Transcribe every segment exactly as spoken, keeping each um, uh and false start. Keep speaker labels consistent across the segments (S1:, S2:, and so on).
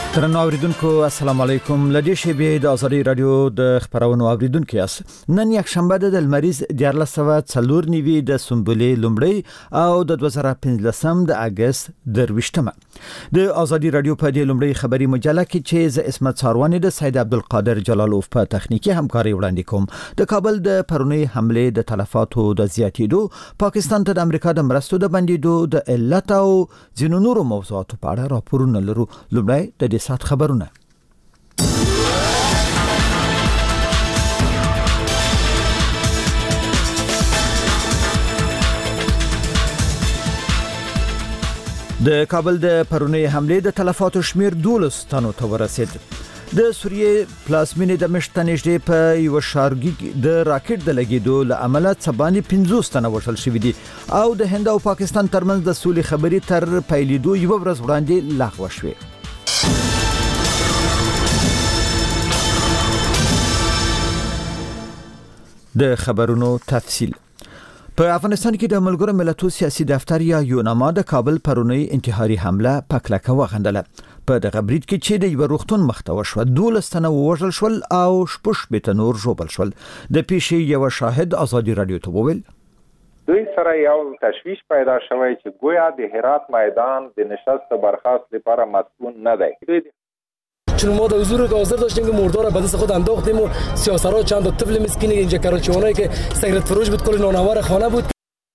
S1: درنو اوریدونکو السلام علیکم. لدی شبیه د ازادي رادیو د خبرونو اوریدونکو یاست. نن یک شنبه د المریز دیار لسوه څلور نیوي د سنبلې لومړی او د دوه زره پنځلسم د اگست درویشتمه د ازادي رادیو په دې لومړی خبري مجله کې چې ز اسمت ساروانی د سید عبدالقادر جلالوف په تخنیکی همکاري وړاندې کوم. د کابل د پرونی حمله د تلفاتو د زیاتېدو، پاکستان ته د امریکا د مرستو د بندیدو د علت او ځینو نورو موضوعاتو په اړه راپورونه لرو. لومړی د دې سات خبرونه. د کابل د پرونی حمله د تلفاتو شمیر دولس تنو ته ورسید. د سوریه پلازمینې د مشت نږدې په یو شارګي د راکټ د لګیدو له امله څباني پنځوس تنه وژل شوي دي او د هند او پاکستان ترمنځ د سولې خبرې تر پیلېدو یو ورځ وړاندې لغوه شوې. د خبرونو تفصیل. په افغانستان کې د ملګرو ملتونو سیاسي دفتر یا یوناما د کابل پرونی انتحاري حمله په کلکه وغندله. په دغه برید کې چې د یو روغتون مخته وشو، دولس تنه وژل شول او شپږ شپېته نور ژوبل شول. د پیښې یو شاهد ازادي رادیو ته وویل
S2: دوی سره یو تشویش پیدا شوی چې گویا د هرات میدان د نشست برخاست لپاره مسئول نه دی.
S3: چون ما در حضور حاضر داشتیم که مردار به دست خود انداختیم و سیاسرها چند تا طفل مسکین اینجا کراچی‌وانایی که سیگرت فروش بود کل نانوار خانه بود.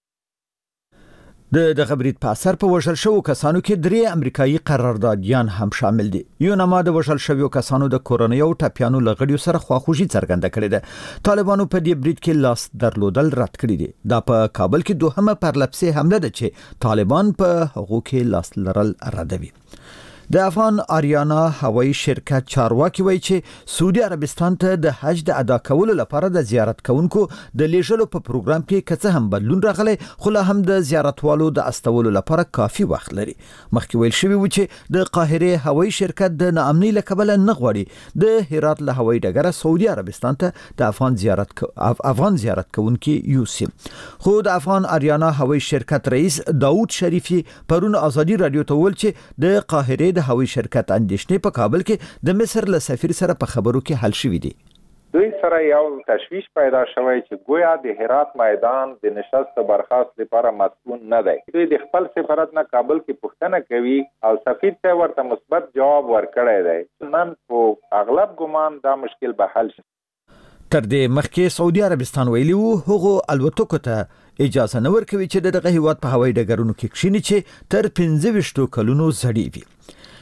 S1: د دغه برید په اثر په وژل شوو کسانو کې درې امریکایي قراردادیان هم شامل دي. یوناما د وژل شویو کسانو د کورنۍ او ټاپیانو لغړیو سره خواخوږي څرګنده کړې ده. طالبانو په دې برید کې لاس درلودل رد کړی دي. دا په کابل کې دوهمه پرلپسې حمله ده چې طالبان په هغو کې لاس لرل ردوي. د افغان آریانا هوایی شرکت چارواکي وایي چې سعودي عربستان ته د حج د ادا کولو لپاره د زیارت کوونکو د لیږلو په پروګرام کې کڅه هم بدلون راغلی، خو لا هم د زیارتوالو د استولو لپاره کافي وخت لري. مخکې ویل شوی و چې د قاهره هوایی شرکت د ناامنۍ له کبله نه غواړي د هرات له هوایی ډګره سعودي عربستان ته د افغان زیارت افغان زیارت کوونکي یوسي. خو د افغان آریانا هوایی شرکت رئیس داوود شریفی پرون ازادي رادیو ته ویل چې د قاهره د هوایی شرکت اندیشنې په کابل کې د مصر له سفیر سره په خبرو کې حل شوې دي.
S2: دوی سره یو تشویش پیدا شوی چې گویا د هرات میدان د نشست برخاست لپاره مسئول نه دی. دوی د خپل سفارت نه کابل کې پوښتنه کوي او سفیر ته ورته مثبت جواب ورکړی دی. نن په اغلب ګمان دا مشکل به حل شي.
S1: تر دې مخکې سعودي عربستان ویلي وو هغو الوتکو ته اجازه نه ورکوي چې دغه هیواد په هوایي ډګرونو کې کښیني چې تر پنځه ویشتو کلونو زړې وي.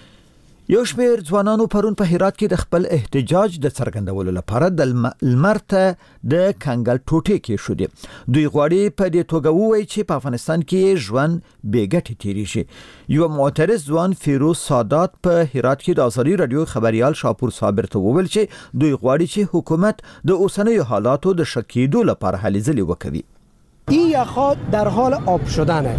S1: یو شمېر ځوانانو پرون په هرات کې د خپل احتجاج د څرګندولو لپاره د لمر ته د کنګل ټوټې کې شو دي. دوی غواړي په دې توګه ووایي چې په افغانستان کې ژوند بې ګټې تیریږي. یو معترض ځوان فیروز سادات په هرات کې د ازادي رادیو خبريال شاپور صابر ته وویل چې دوی غواړي چې حکومت د اوسنیو حالاتو د ښه کېدو لپاره هلې ځلې وکړي.
S4: این یخها در حال آب شدنه.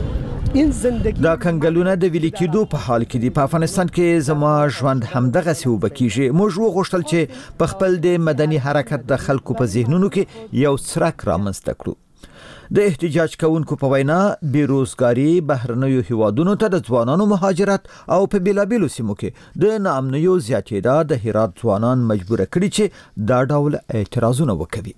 S1: دا کنګلونه د ویلي کېدو په حال کې دي. په افغانستان کې زما ژوند همدغه سی وبکیږي. موږ وغوښتل چې په خپل د مدني حرکت د خلکو په ذهنونو کې یو څرک رامنځته کړو. د احتجاج کوونکو په وینا بیروزګاری، بهرنیو هیوادونو ته د ځوانانو مهاجرت او په بیلابیلو سیمو کې د ناامنیو زیاتېدا د هرات ځوانان مجبور کړي چې دا ډول اعتراضونه وکړي.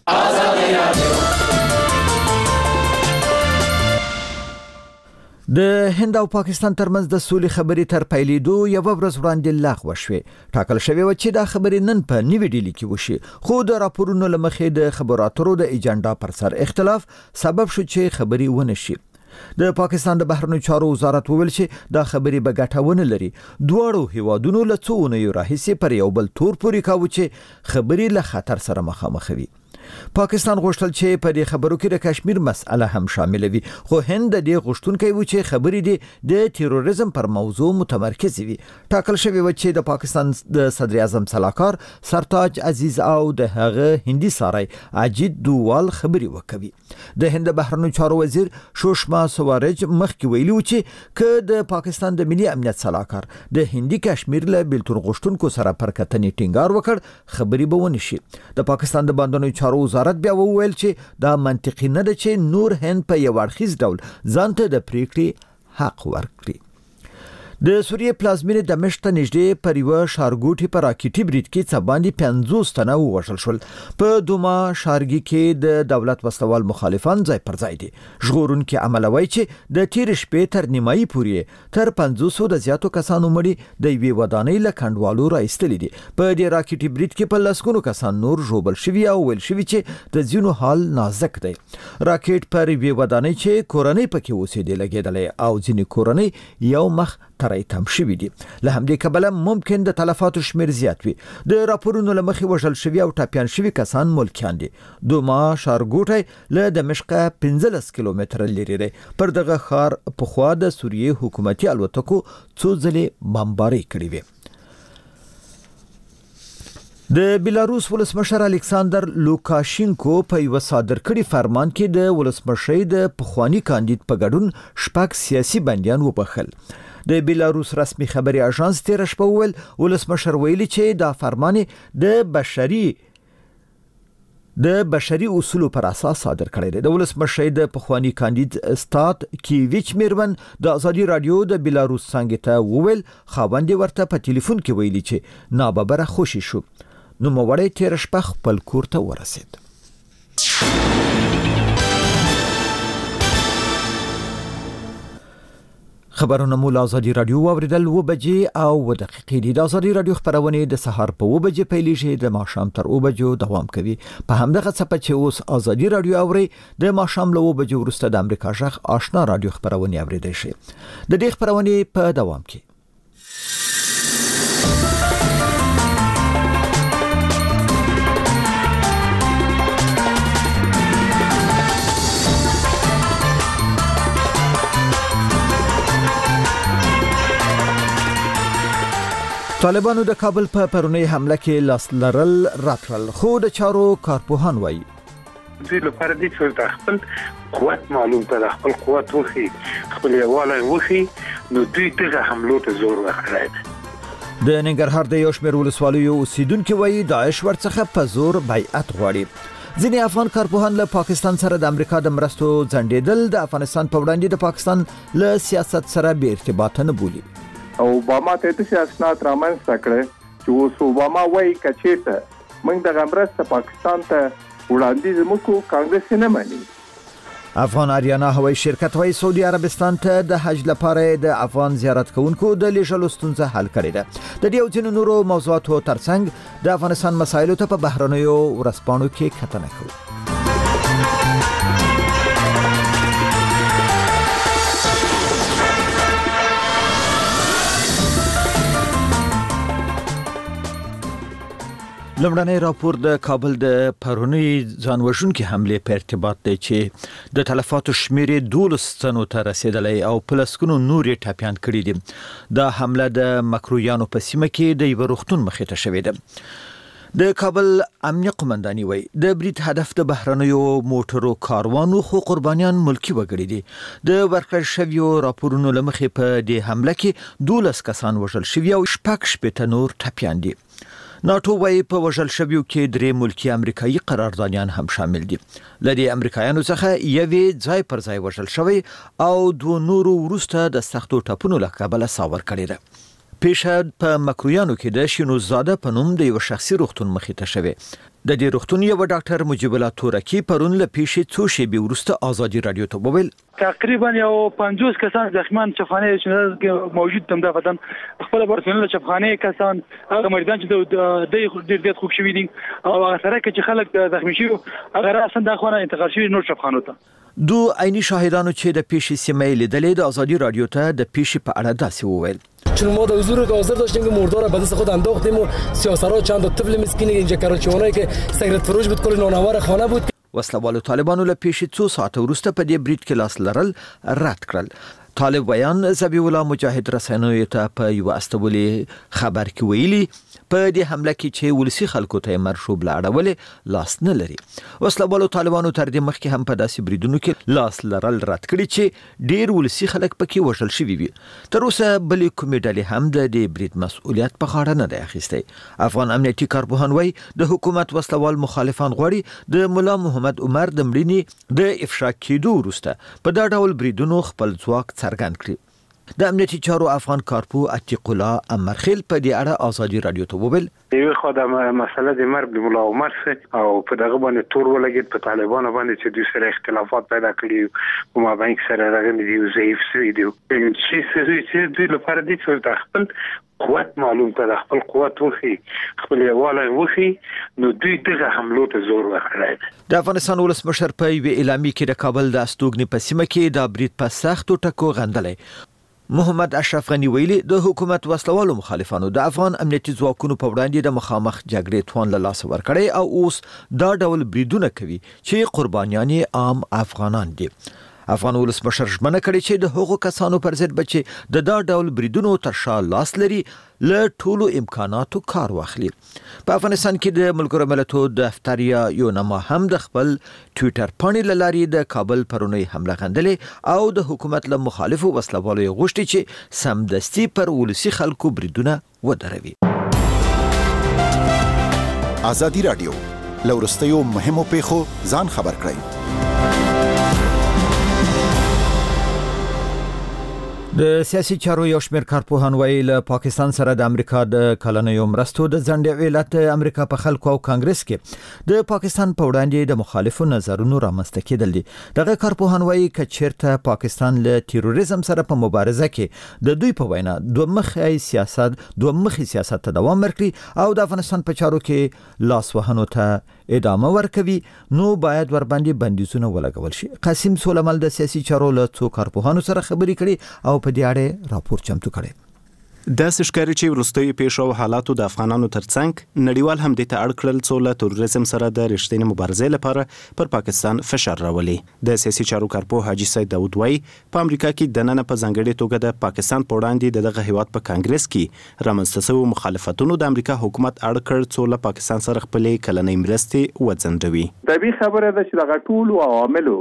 S1: د هند او پاکستان ترمنځ د سولې خبرې تر پیلېدو یو ورځ وړاندې لغوه شوې. ټاکل شوی و چې دا خبرې نن په نیوي ډیلي کې وشي، خو د راپورونو له مخې د خبرو اترو د ایجنډا پر سر اختلاف سبب شو چې خبرې ونه شي. د پاکستان د بهرنیو چارو وزارت وویل چې دا خبرې به ګټه ونه لري. دواړو هیوادونو له څو اونیو راهیسې پر یو بل تور پورې کاوه چې خبرې له خطر سره مخامخ وي. پاکستان غوښتل چې په دې خبرو کې د کشمیر مسأله هم شامل وي، خو هند د دې غوښتونکی و چې خبرې دي د تیروریزم پر موضوع متمرکز وي. ټاکل شوی و چې د پاکستان د صدر اعظم سلاکار سرتاج عزیز او د هغه هندي سارای اجیت دووال خبرې وکوي. د هند بهرنیو چارو وزیر سوشما سوارج مخکې ویلي و چې که د پاکستان د ملي امنیت سلاکار د هندي کشمیر له بیلتون غوښتونکو سره پر کتنې ټینګار وکړ، خبرې به ونه شي. د پاکستان د بهرنیو چارو وزارت بیا وویل چې دا منطقي نه ده چې نور هند په یو اړخیز ډول ځان ته د پریکړې حق ورکړي. د سوریې پلازمینې دمشق ته نږدې پر یوه ښارګوټي په راکټي برید کې څه باندې پنځوس تنه ووژل شول. په دوما ښارګي کې د دولت وسلوال مخالفان ځای پر ځای دي. ژغورونکي عمله وایي چې د تېرې شپې تر نیمایي پورې تر پنځوسو د زیاتو کسانو مړي د یوې ودانۍ له کنډوالو راایستلي دي. په دې راکټي برید کې په لسګونو کسان نور ژوبل شوي او ویل شوي چې د ځینو حال نازک دی. راکټ پر یوې ودانۍ چې کورنۍ پکې اوسېدې لګېدلی او ځینې کورنۍ یو مخ ترې تم شوي دي. له همدې کبله ممکن د تلفاتو شمیر زیات وي. د راپورونو له مخې وژل شوي او ټاپیان شوي کسان ملکیان دي. دوما ښارګوټی له دمشقه پنځلس کیلومتره لرې دی. پر دغه ښار پخوا د سوریې حکومتي الوتکو څو ځلې بمبارۍ کړې وې. د بیلاروس ولسمشر الکساندر لوکاشینکو په یو صادر کړي فرمان کې د ولسمشۍ د پخوانی کاندید په ګډون شپږ سیاسي بندیان وبخل. د بیلاروس رسمي خبري اژانس تیر شپه ویل ولسمشر ویلي چې دا فرمان د بشري د بشري اصولو پر اساس صادر کړی دی. د ولسمشۍ د پخوانی کاندید استاد کیویچ میرمن د ازادي رادیو د بیلاروس څنګه ته وویل خاوند ورته په ټلیفون کې ویلي چې ناببره خوشي شو. نو موړی تیر شپه خپل کور ته ورسید. خبرونه مو له ازادي رادیو واوریدل و بجې او و دقیقې دي. د ازادي رادیو خبرونه د سهار په و بجې پیلېږي د ماښام تر و بجو دوام کوي. په همدغه څپه چې اوس ازادي رادیو اوري د ماښام له و بجې وروسته د امریکا غږ آشنا رادیو خبرونه اوریدئ شي. د دې خبرونه په دوام کې طالبانو د کابل په پرونی حمله کې لاس لرل راتل خو د چارو کارپوهان وایي
S5: دوی لپاره دې چې د خپل قوت معلوم ته خپل قوت وخی خپل یواله وخی نو دوی دغه حملو ته زور ورکړي.
S1: د ننګرهار د یو شمېر ولسوالیو اوسیدونکو وایي داعش ورڅخه په زور بیعت غواړي. ځینې افغان کارپوهان له پاکستان سره د امریکا د مرستو ځنډېدل د افغانستان په وړاندې د پاکستان له سیاست سره بې ارتباطه نه بولي.
S6: او اوباما ته د سیاست رامنځته کړ چې اوس اوباما وایي کچېته موږ د مرسته پاکستان ته وړاندیز وکړو کانګرس نه مانی.
S1: افغان اریانا هوایي شرکت وایي سعودي عربستان ته د حج لپاره د افغان زیارت کوونکو د لیږلو ستونزه حل کړې ده. د دې او ځینو نورو موضوعاتو ترڅنګ د افغانستان مسایلو ته په بهرنیو ورځپاڼو کې کتنه کوو. لمړنی راپور د کابل د پرونی ځانوژونکي حمله په ارتباط دی چې د تلفاتو شمیر دولس تنو ته رسیدلی او پلسکونو نورې ټاپیان کړي دي. دا حمله د مکرویانو په سیمه کې د یو روغتون مخې ته شوې ده. د کابل امنیه قومنداني وایي د برید هدف د بهرنیو موټرو کاروانو خو قربانیان ملکی وګړي دي. د ورکړل شویو راپورونو لمخې په دې حمله کې دولس کسان وژل شوي او شپږ شپېته نور ټاپیان دي. ناتو وایي په وژل شویو کې درې ملکی امریکایي قراردادیان هم شامل دي. لدی امریکایانو څخه یوې ځای پر ځای وژل شوی او دوه نورو وروسته د سختو ټاپونو له کبله ساور کړی ده. پیښه په مکرویانو کې د شینو زاده په نوم د یو شخصي روغتون مخې ته شوه. د دې روغتون یو ډاکټر مجیب الله تورکی پرون له پیښې څو شېبې وروسته ازادي رادیو ته وویل
S7: تقریبا یو پنځوس کسان زخمیان چفخانه چې موجود تم د بدن خپل پرسنل چفخانه کسان هغه مریضان چې د ډېر ډېر خوب شوي دي او هغه سره چې خلک زخمی شي هغه راسن د خونه انتقال شي نور چفخانو ته.
S1: دو عیني شاهدانو چې د پیښې سیمه لیدلې د ازادي رادیو ته د پیښې په اړه داسې وویل
S3: چون ما در حضور حاضر داشتیم که مردار به دست خود انداختیم و سیاسرها چند طفل مسکین اینجا کراچی‌هایی که سیگرت فروش بود کل نانوار خانه بود.
S1: وسلوالو طالبانو له پیښې څو ساعته وروسته په دې برید کې لاس لرل رد کړل. طالب ویان ذبیح الله مجاهد رسنیو ته په یو استولی خبر کې ویلي په دې حمله کې چې ولسی خلکو ته مرشوب لاړول لاس نه لري. وسلوالو طالبانو تر دې مخکې هم په داسې بریدونو کې لاس لرل رد کړي چې ډیر ولسی خلک پکې وژل شوي وي. تر اوسه بلې کومې ډلې هم د دې برید مسؤلیت په غاړه نه دی اخیستی. افغان امنیتي کارپوهان وایي د حکومت وسلوال مخالفان غواړي د مولا محمد عمر د مړینې د افشا کېدو وروسته په دا ډول بریدونو خپل ځواک څرګند کړي. د امنیتي چارو افغان کارپو عتیق الله امرخیل په دې اړه ازادي رادیو ته وویل
S5: یو خدای مسله د مرګ د مولا عمر سره او په دغه باندې تور ولګید په طالبانو باندې چې دوی سره اختلافات پیدا کړي او ما باندې سره راغلي دی ضعیف شوی دی چې چې دوی لپاره دي چې د خپل قوت معلوم کړه خپل قوت وخی خپل یواله وخی نو دوی دغه حملو ته زور ورکړي.
S1: د افغانستان ولسمشر په وی اعلامیه کې د کابل د استوګنې په سیمه کې د برید په سختو ټکو غندلې. محمد اشرف غنی ویلي د حکومت وسلوالو مخالفانو د افغان امنیتي ځواکونو په وړاندې د مخامخ جګړې توان له لاس ورکړي او اوس دا ډول بریدونه کوي چې قربانیان عام افغانان دي. افغان ولسمشر ژمنه کړې چې د هغو کسانو پر ضد بچي د دا ډول بریدونو تر شا لاس لري له ټولو امکاناتو کار واخلي. په افغانستان کې د ملګرو ملتونو دفتر یا یونما هم د خپل ټوئیټر باندې لاري د کابل پرونی حمله غندلې او د حکومت له مخالفو وسلوالو غوښتي چې سمدستي پر ولسی خلکو بریدونه ودروي.
S8: ازادي رادیو لورستیو مهمو پیښو ځان خبر کړئ.
S1: د سیاسي چارو یو شمېر کارپوهان وایي له پاکستان سره د امریکا د کلنیو مرستو د ځنډ علت امریکا په خلکو او کانګرس کې د پاکستان په وړاندې د مخالفو نظرونو رامنځته کېدل دي. دغه کارپوهان وایي چې چیرته پاکستان له تروریزم سره په مبارزه کې د دوی په وینا دوه مخی سیاست دوه مخی سیاست ته دوام ورکړي او د افغانستان په چارو کې لاس وهنو ته ادامه ورکوي نو باید ور باندې بندیزونه ولګول شي. قاسم سولمل د سیاسي چارو له څو کارپوهانو سره خبرې کړي او په دې اړه راپور چمتو کړي.
S9: د سشکاري چې ورستوي پیښو حالاتو د افغانانو ترڅنګ نړیوال هم د تاړ کړل څو له تروریزم سره د رښتینی مبارزې لپاره پر پاکستان فشار راولي. د سیاسي چارو کارپوه حاجی سید داود وای په امریکا کې د نن په ځنګړې توګه د پاکستان په وړاندې دغه هیواد په کانګرس کې رامنځته شوی مخالفتونو د امریکا حکومت اړ کړ څو له پاکستان سره خپلې کلنۍ مرستې وځنډوي.
S6: طبي خبره ده چې دغه ټول عواملو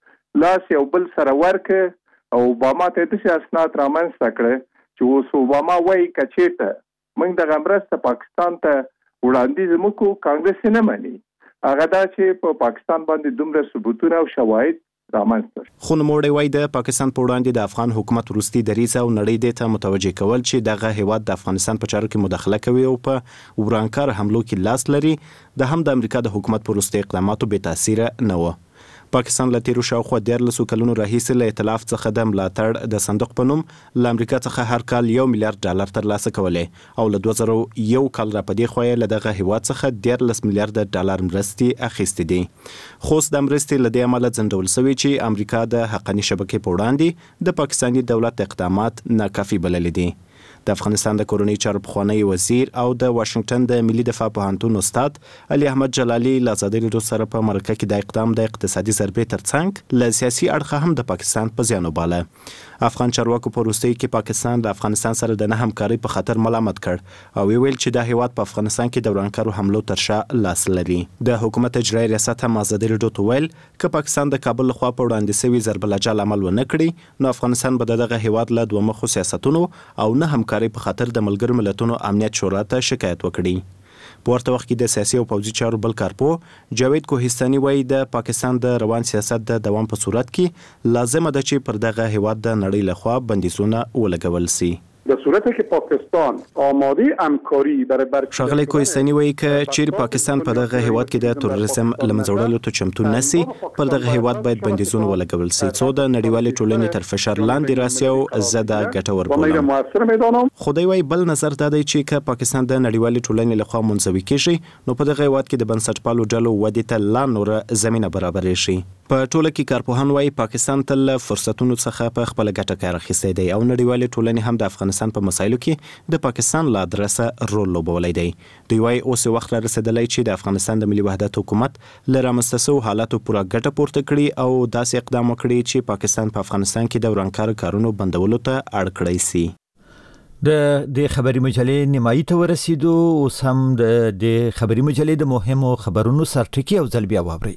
S6: لاس یو بل سره ورک او اوباما ته د اسناد رامنځته کړ چې اوس اوباما وایي کچېته موږ د غمرسته پاکستان ته وړاندیز مکو کانګرس نه مانی هغه دا چې په پاکستان باندې دومره ثبوتونه او شواهد رامنځته.
S9: خو نوموړی وایي د پاکستان په وړاندې د افغان حکومت وروستي دریځ او نړۍ دې ته متوجه کول چې دغه هیواد د افغانستان په چارو کې مداخله کوي او په ورانکار حملو کې لاس لري د هم د امریکا د حکومت په وروستي اقداماتو بې تاثیره نه و. پاکستان له تیرو شاوخوا دیارلسو کلونو راهیسې له ائتلاف څخه د ملاتړ د صندوق په نوم له امریکا څخه هر کال یو میلیارډ ډالر ترلاسه کولې او له دوه زره یو کال را پدې خو یې له دغه هیواد څخه دیارلس میلیارډ ډالر مرستې اخیستې دي. خو د مرستې له دې عمله ځنډول شوی چې امریکا د حقاني شبکې په وړاندې د پاکستاني دولت اقدامات ناکافي بللي دي. د افغانستان د کورونی چارو پخوانی وزیر او د واشنگټن د ملي دفاع پوهنتون استاد علي احمد جلالي له ازادي رادیو سره په مرکه کې د اقدام د اقتصادي ضربې ترڅنګ له سیاسي اړخه هم د پاکستان په زیان وباله. افغان چارواکو په وروستي کې پاکستان د افغانستان سره د نه همکارۍ په خاطر ملامت کړ او ویل چې د هیواد په افغانستان کې د ورانکارو حملو تر شا لاس لري. د حکومت اجرایي ریاست هم ازادي رادیو ته ویل چې پاکستان د کابل لخوا په وړاندې شوی ضرب العجل عمل ونه کړي نو افغانستان به دغه هیواد له دوه مخو سیاستونو او نه همکارۍ په خاطر د ملګرو ملتونو امنیت شورا ته شکایت وکړي. په ورته وخت کې د سیاسي او پوځي چارو بل کارپوه جاوید کوهستاني وایي د پاکستان د روان سیاست د دوام په صورت کې لازمه ده چې پر دغه هیواد د نړۍ لخوا بندیزونه ولګول شي.
S10: در صورتی که پاکستان آماده همکاری برای بررسی
S9: شغله کوهستاني وایي که چیرې پاکستان په دغه هیواد کې د تروریزم له منځه وړلو ته چمتو نشي پر دغه هیواد باید بندیزونه ولګول شي څو د نړیوالې ټولنې تر فشار لاندې راسي او زده ګټور بولم. خو دوی وایي بل نظر دا دی چې که پاکستان د نړیوالې ټولنې لخوا منزوي کیږي نو په دغه هیواد کې د بنسټپالو ډلو ودې ته لا نوره زمینه برابرې شي. په ټوله کې کارپوهان وایي پاکستان تل فرصتونو څخه په خپل ګټه کار اخیستی دی او نړیوالې ټولنې هم د افغانستان په مسایلو کې د پاکستان له ادرسه رول لوبولی دی. دوی وایي اوس وخت را رسېدلی چې د افغانستان د ملي وحدت حکومت له رامنځته شوو حالاتو پوره ګټه پورته کړي او داسې اقدام وکړي چې پاکستان په افغانستان کې د ورانکارو کارونو بندولو ته اړ کړی سي.
S1: د د خبري مجلې نیمایي ته ورسېدو اوس هم د خبري مجلې د مهمو خبرونو سرټکی او ځل بیا واورئ.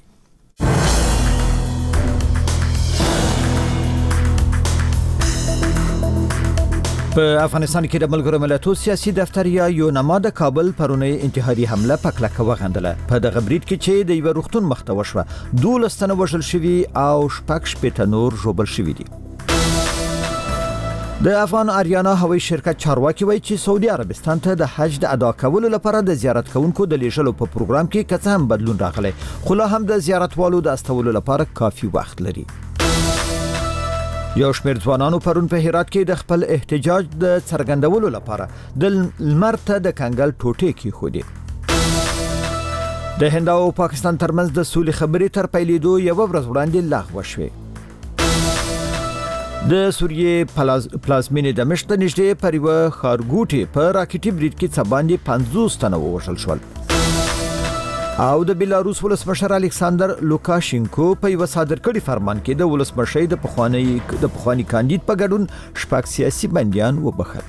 S1: په افغانستان کې د ملګرو ملتونو سیاسي دفتر یا یونما د کابل پرونی انتحاري حمله په کلکه وغندله. په دغه برید کې چې د یو روغتون مخته وشوه دولس تنه وژل شوي او شپږ شپېته نور ژوبل شوي دي. د افغان آریانا هوایي شرکت چارواکي وایي چې سعودي عربستان ته د حج د ادا کولو لپاره د زیارت کوونکو د لیږلو په پروګرام کې که هم بدلون راغلی خو لا هم د زیارتوالو د استولو لپاره کافي وخت لري. یو شمېر ځوانانو پرون په هرات کې د خپل احتجاج د څرګندولو لپاره د لمر ته د کنګل ټوټې کېښودې. د هند او پاکستان ترمنځ د سولې خبرې تر پیلېدو یوه ورځ وړاندې لغوه شوې. د سوریې پلازمینې دمشق ته نږدې پر یوه ښارګوټي په راکټي برید کې څه باندې پنځوس تنه ووژل شول. او د بیلاروس ولسمشر الکساندر لوکاشینکو په یوه صادر کړي فرمان کې د ولسمشۍ د پخوانی د پخوانی کاندید په ګډون شپږ سیاسي بندیان وبخښل.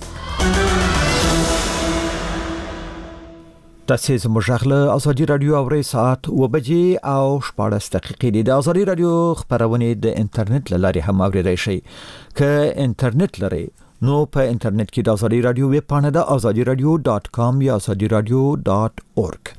S1: تاسو زموږ غږ ازادي رادیو اوري ساعت و بجې او شپږ دقیقې د ازادي رادیو خبرونه د انټرنیټ لارې هم اوریدای شئ. که انټرنیټ لرئ نو په انټرنیټ کې د ازادي رادیو ویب پاڼه د ازادي رادیو ډاٹ کام یا ازادي رادیو ډاٹ اورګ.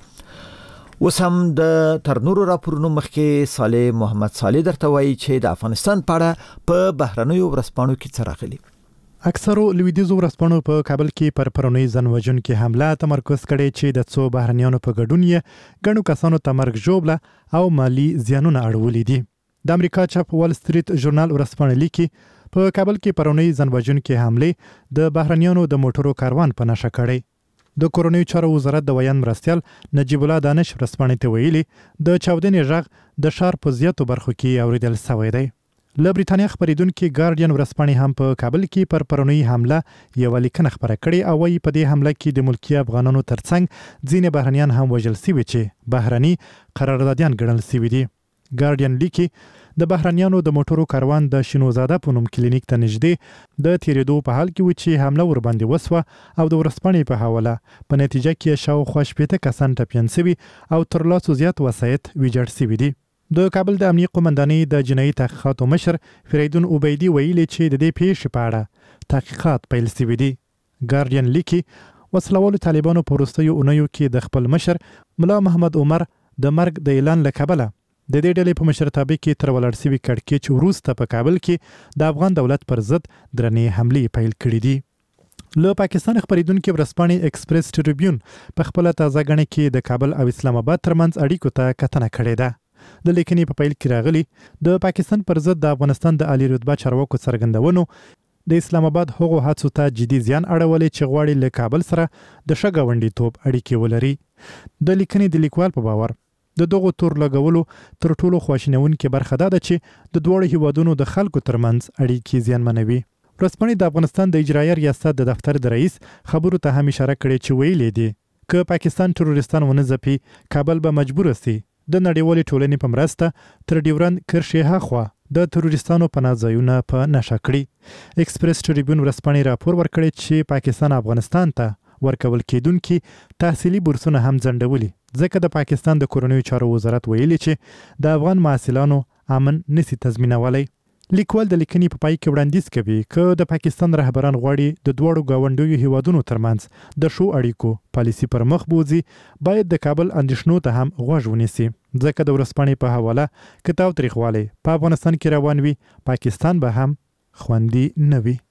S1: اوس هم د ترنورو راپورونو مخکې صالح محمد صالح درته وایي چې د افغانستان په اړه په بهرنیو ورځپاڼو کې څه راغلي.
S11: اکثرو لویدیځو ورځپاڼو په کابل کې پر پرونی ځان وژونکي حمله تمرکز کړی چې د څو بهرنیانو په ګډون یې ګڼو کسانو ته مرګ ژوبله او مالی زیانونه اړولي دي. د امریکا چاپ وال سټریټ ژورنال ورځپاڼه لیکي په کابل کې پرونی ځان وژونکي حمله د بهرنیانو د موټرو کاروان په نشه کړی. د کورونی چارو وزارت د ویان مرستیال نجیب الله دانش ورځپاڼې ته ویلي د چاودنې غږ د ښار په زیاتو برخو کې اوریدل شوی دی. له بریتانیا خبریدونکو ګارډین ورځپاڼې هم په کابل کې پر پرونی حمله یو لیکنه خبره کړې او وايي په دې حمله کې د ملکی افغانانو ترڅنګ ځینې بهرنیان هم وژل شوي چې بهرني قراردادیان ګڼل شوي دي. ګارډین لیکي د بهرنیانو د موټرو کاروان د شینوزاده په نوم کلینیک ته نږدې د تیریدو په حال کې و چې حمله ور باندې وسوه او د ورځپاڼې په حواله په نتیجه کې شاوخوا شپېته کسان ټپیان شوي او تر لاسو زیات وسایط ویجاړ شوي دي. د کابل د امنیه قومندانۍ د جنایي تحقیقاتو مشر فریدون عبیدي ویلي چې د دې پیښې په اړه تحقیقات پیل شوي دي. ګارډین لیکي وسلوالو طالبانو په وروستیو اونیو کې د خپل مشر ملا محمد عمر د مرګ د اعلان له کبله د دې ډلې په مشرتابه کې تر ولاړ شوي کړکېچ وروسته په کابل کې د افغان دولت پر ضد درنې حملې پیل کړي دي. له پاکستان خبریدونکو ورځپاڼې ایکسپریس ټریبیون په خپل تازه غنې کې د کابل او اسلام آباد ترمنځ اړیکو ته کتنه کړې ده. د لیکنې په پیل کې راغلي د پاکستان پر ضد د افغانستان د عالی رتبه چارواکو څرګندونو د اسلام آباد هغو هڅو ته جدي زیان اړولې چې غواړي له کابل سره د ښه ګاونډیتوب اړیکې ولري. د لیکنې د لیکوال په باور د دغو تور لګولو تر ټولو خواشینونکې برخه دا ده چې د دوړو هیوادونو د خلکو ترمنځ اړیکې زیانمنوي. ورځپاڼې د افغانستان د اجرایه ریاست د دفتر د رئیس خبرو ته هم اشاره کړې چې ویلي دي که پاکستان تروریستان ونه ځپي کابل به مجبور سي د نړیوالې ټولنې په مرسته تر ډیورند کرښې هاخوا د تروریستانو پناه ځایونه په نشه کړي. ایکسپریس ټریبیون ورځپاڼې راپور ورکړی چې پاکستان افغانستان ته ورکول کېدونکي تحصیلي بورسونه هم ځنډولي ځکه د پاکستان د کورنیو چارو وزارت ویلي چې د افغان محصلانو امن نسی تضمینولی. لیکوال د لیکنې په پای کې وړاندیز کوي که د پاکستان رهبران غواړي د دوړو گاونډیو هیوادونو ترمنځ د شو اړیکو پالیسی پر مخ بوځي باید د کابل اندیشنو ته هم غوږ ونیسي ځکه د ورځپاڼې په حواله کتاب تاریخوالی په افغانستان کې روان وي پاکستان به هم خوندي نه وي.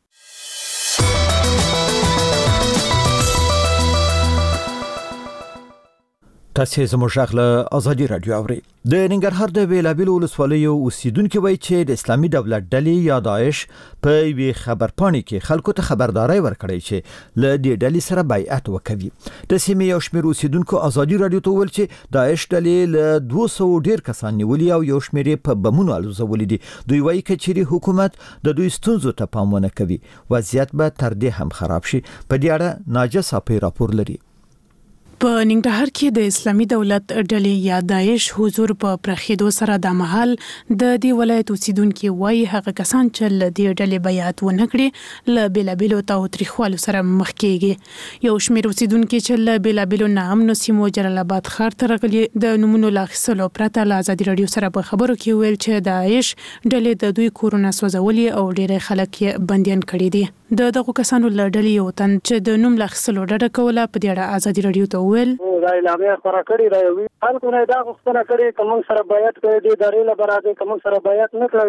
S1: تاسو زموږ غږ ازادي رادیو اوري. د ننګرهار د بیلابیلو ولسوالیو اوسیدونکو وایي چې د اسلامي دولت ډلې یا داعش په وی خبرپاڼې کې خلکو ته خبرداري ورکړی چې له دې ډلې سره بیعت وکوي. د سیمې یو شمېر اوسیدونکو ازادي رادیو ته ویل چې داعش ډلې له دوه سوه ډیر کسان نیولي او یو شمېر په بمونو الوزولي دي. دوی وایي چې حکومت د دوی ستونزو ته پام ونه کوي وضعیت به تر دې هم خراب شي. په دې اړه ناجه صافي راپور لري.
S12: په ننګرهار کې د اسلامي دولت ډلې یا داعش حضور په پرخېدو سره د محل د دې ولایت اوسیدونکو وایي هغه کسان چې له دې ډلې بیعت ونه کړي له بیلابیلو تاوتریخوالو سره مخ کېږي. یو شمېر اوسیدونکو چې له بیلابیلو ناامنو سیمو جلال آباد ښار ته راغلي د نومونو له اخیستلو پرته له ازادي رادیو سره په خبرو کې ویل چې داعش ډلې د دوی کورونه سوځولي او ډېری خلک یې بندیان کړي دي. د دغو کسانو له ډلې یو تن چې د نوم له اخیستلو ډډه کوله په دې اړه ازادي رادیو ته ویل
S13: دا اعلامیه خبره کړې راوي خلکو نه دا غوښتنه کړې کوم سره بیعت کوي د ادارې لپاره کوم سره بیعت نه کوي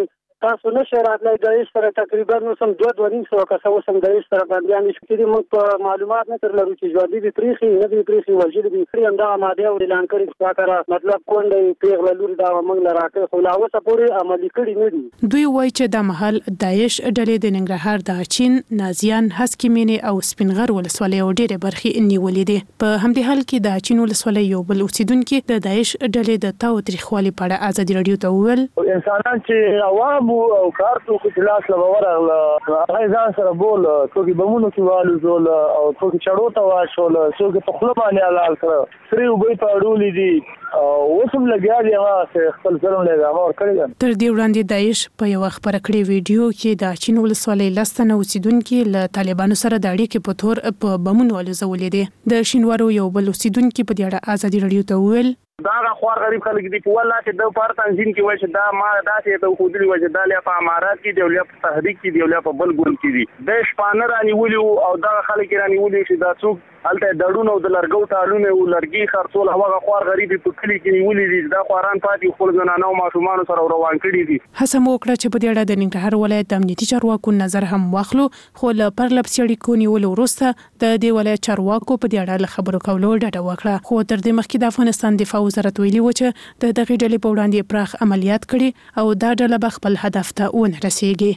S13: تاسو نشه راتلای د سره تقریبا نو سم دوه دوه نیم سو کسه وسم د سره باندې ان چې موږ په معلومات نه ترلو چې ژوندۍ دي تاریخي نه دي تاریخي وجود دي پرې انده ماده او اعلان کړی چې کاکره مطلب کونډې پیغله لور دا موږ لراکه خو لا اوسه پورې عملي کړی نه دي.
S12: دوی وایي چې د محل داعش ډلې د ننګرهار د چین نازیان هسکمینه او سپینغر ولسوالۍ او ډېرې برخې نیولې دي. په همدې حال کې د چین ولسوالۍ یو بل اوسیدونکو د داعش ډلې د تاو تاریخوالي په اړه ازادي رادیو ته وویل
S14: انسانان چې عوام او کارتو کې لاس لورغله هغه ځان سره بول څوک بمونو کې والو زول او څوک چړو ته واشول څوک په خپل باندې حلال کړ سری وبې په اړولې دي او وسم لګیا دي هغه خپل ظلم له امر کړی.
S12: تر دې وړاندې داعش په یو خبره کړې ویډیو کې د چین ولسوالۍ لستنه اوسیدونکو له طالبانو سره د اړیکې په تور په بمونو ولزولې دي. د شینوارو یو بل اوسیدونکو په دې اړه ازادي رادیو ته وویل
S14: دا خوار غریب خلک دي په والله چې د پار تنظیم کې وای چې دا ما داسې ته خو دي وای چې دا له په امارات کې دی له په تحریک کې دی له په بل ګون کې دي د شپانه رانی ولي او دا خلک رانی ولي چې دا څوک الته دړونو د لرګو تعلونه او لرګي خرڅول هغه خوار غریب په کلی کې ولي دي دا خواران پاتې خپل زنانه او ماشومان سره روان کړي دي.
S12: حسن وکړه چې په دې اړه د ننګرهار ولایت امنیتي چارواکو نظر هم واخلو خو له پرلب سړي کو نیول وروسته د دې ولایت چارواکو په دې اړه خبرو کولو ډډه وکړه. خو تر دې مخکې د افغانستان دفاع وزارت ویلي و چې د دغه ډلې په وړاندې پراخ عملیات کړي او دا ډله به خپل هدف ته ونه رسیږي.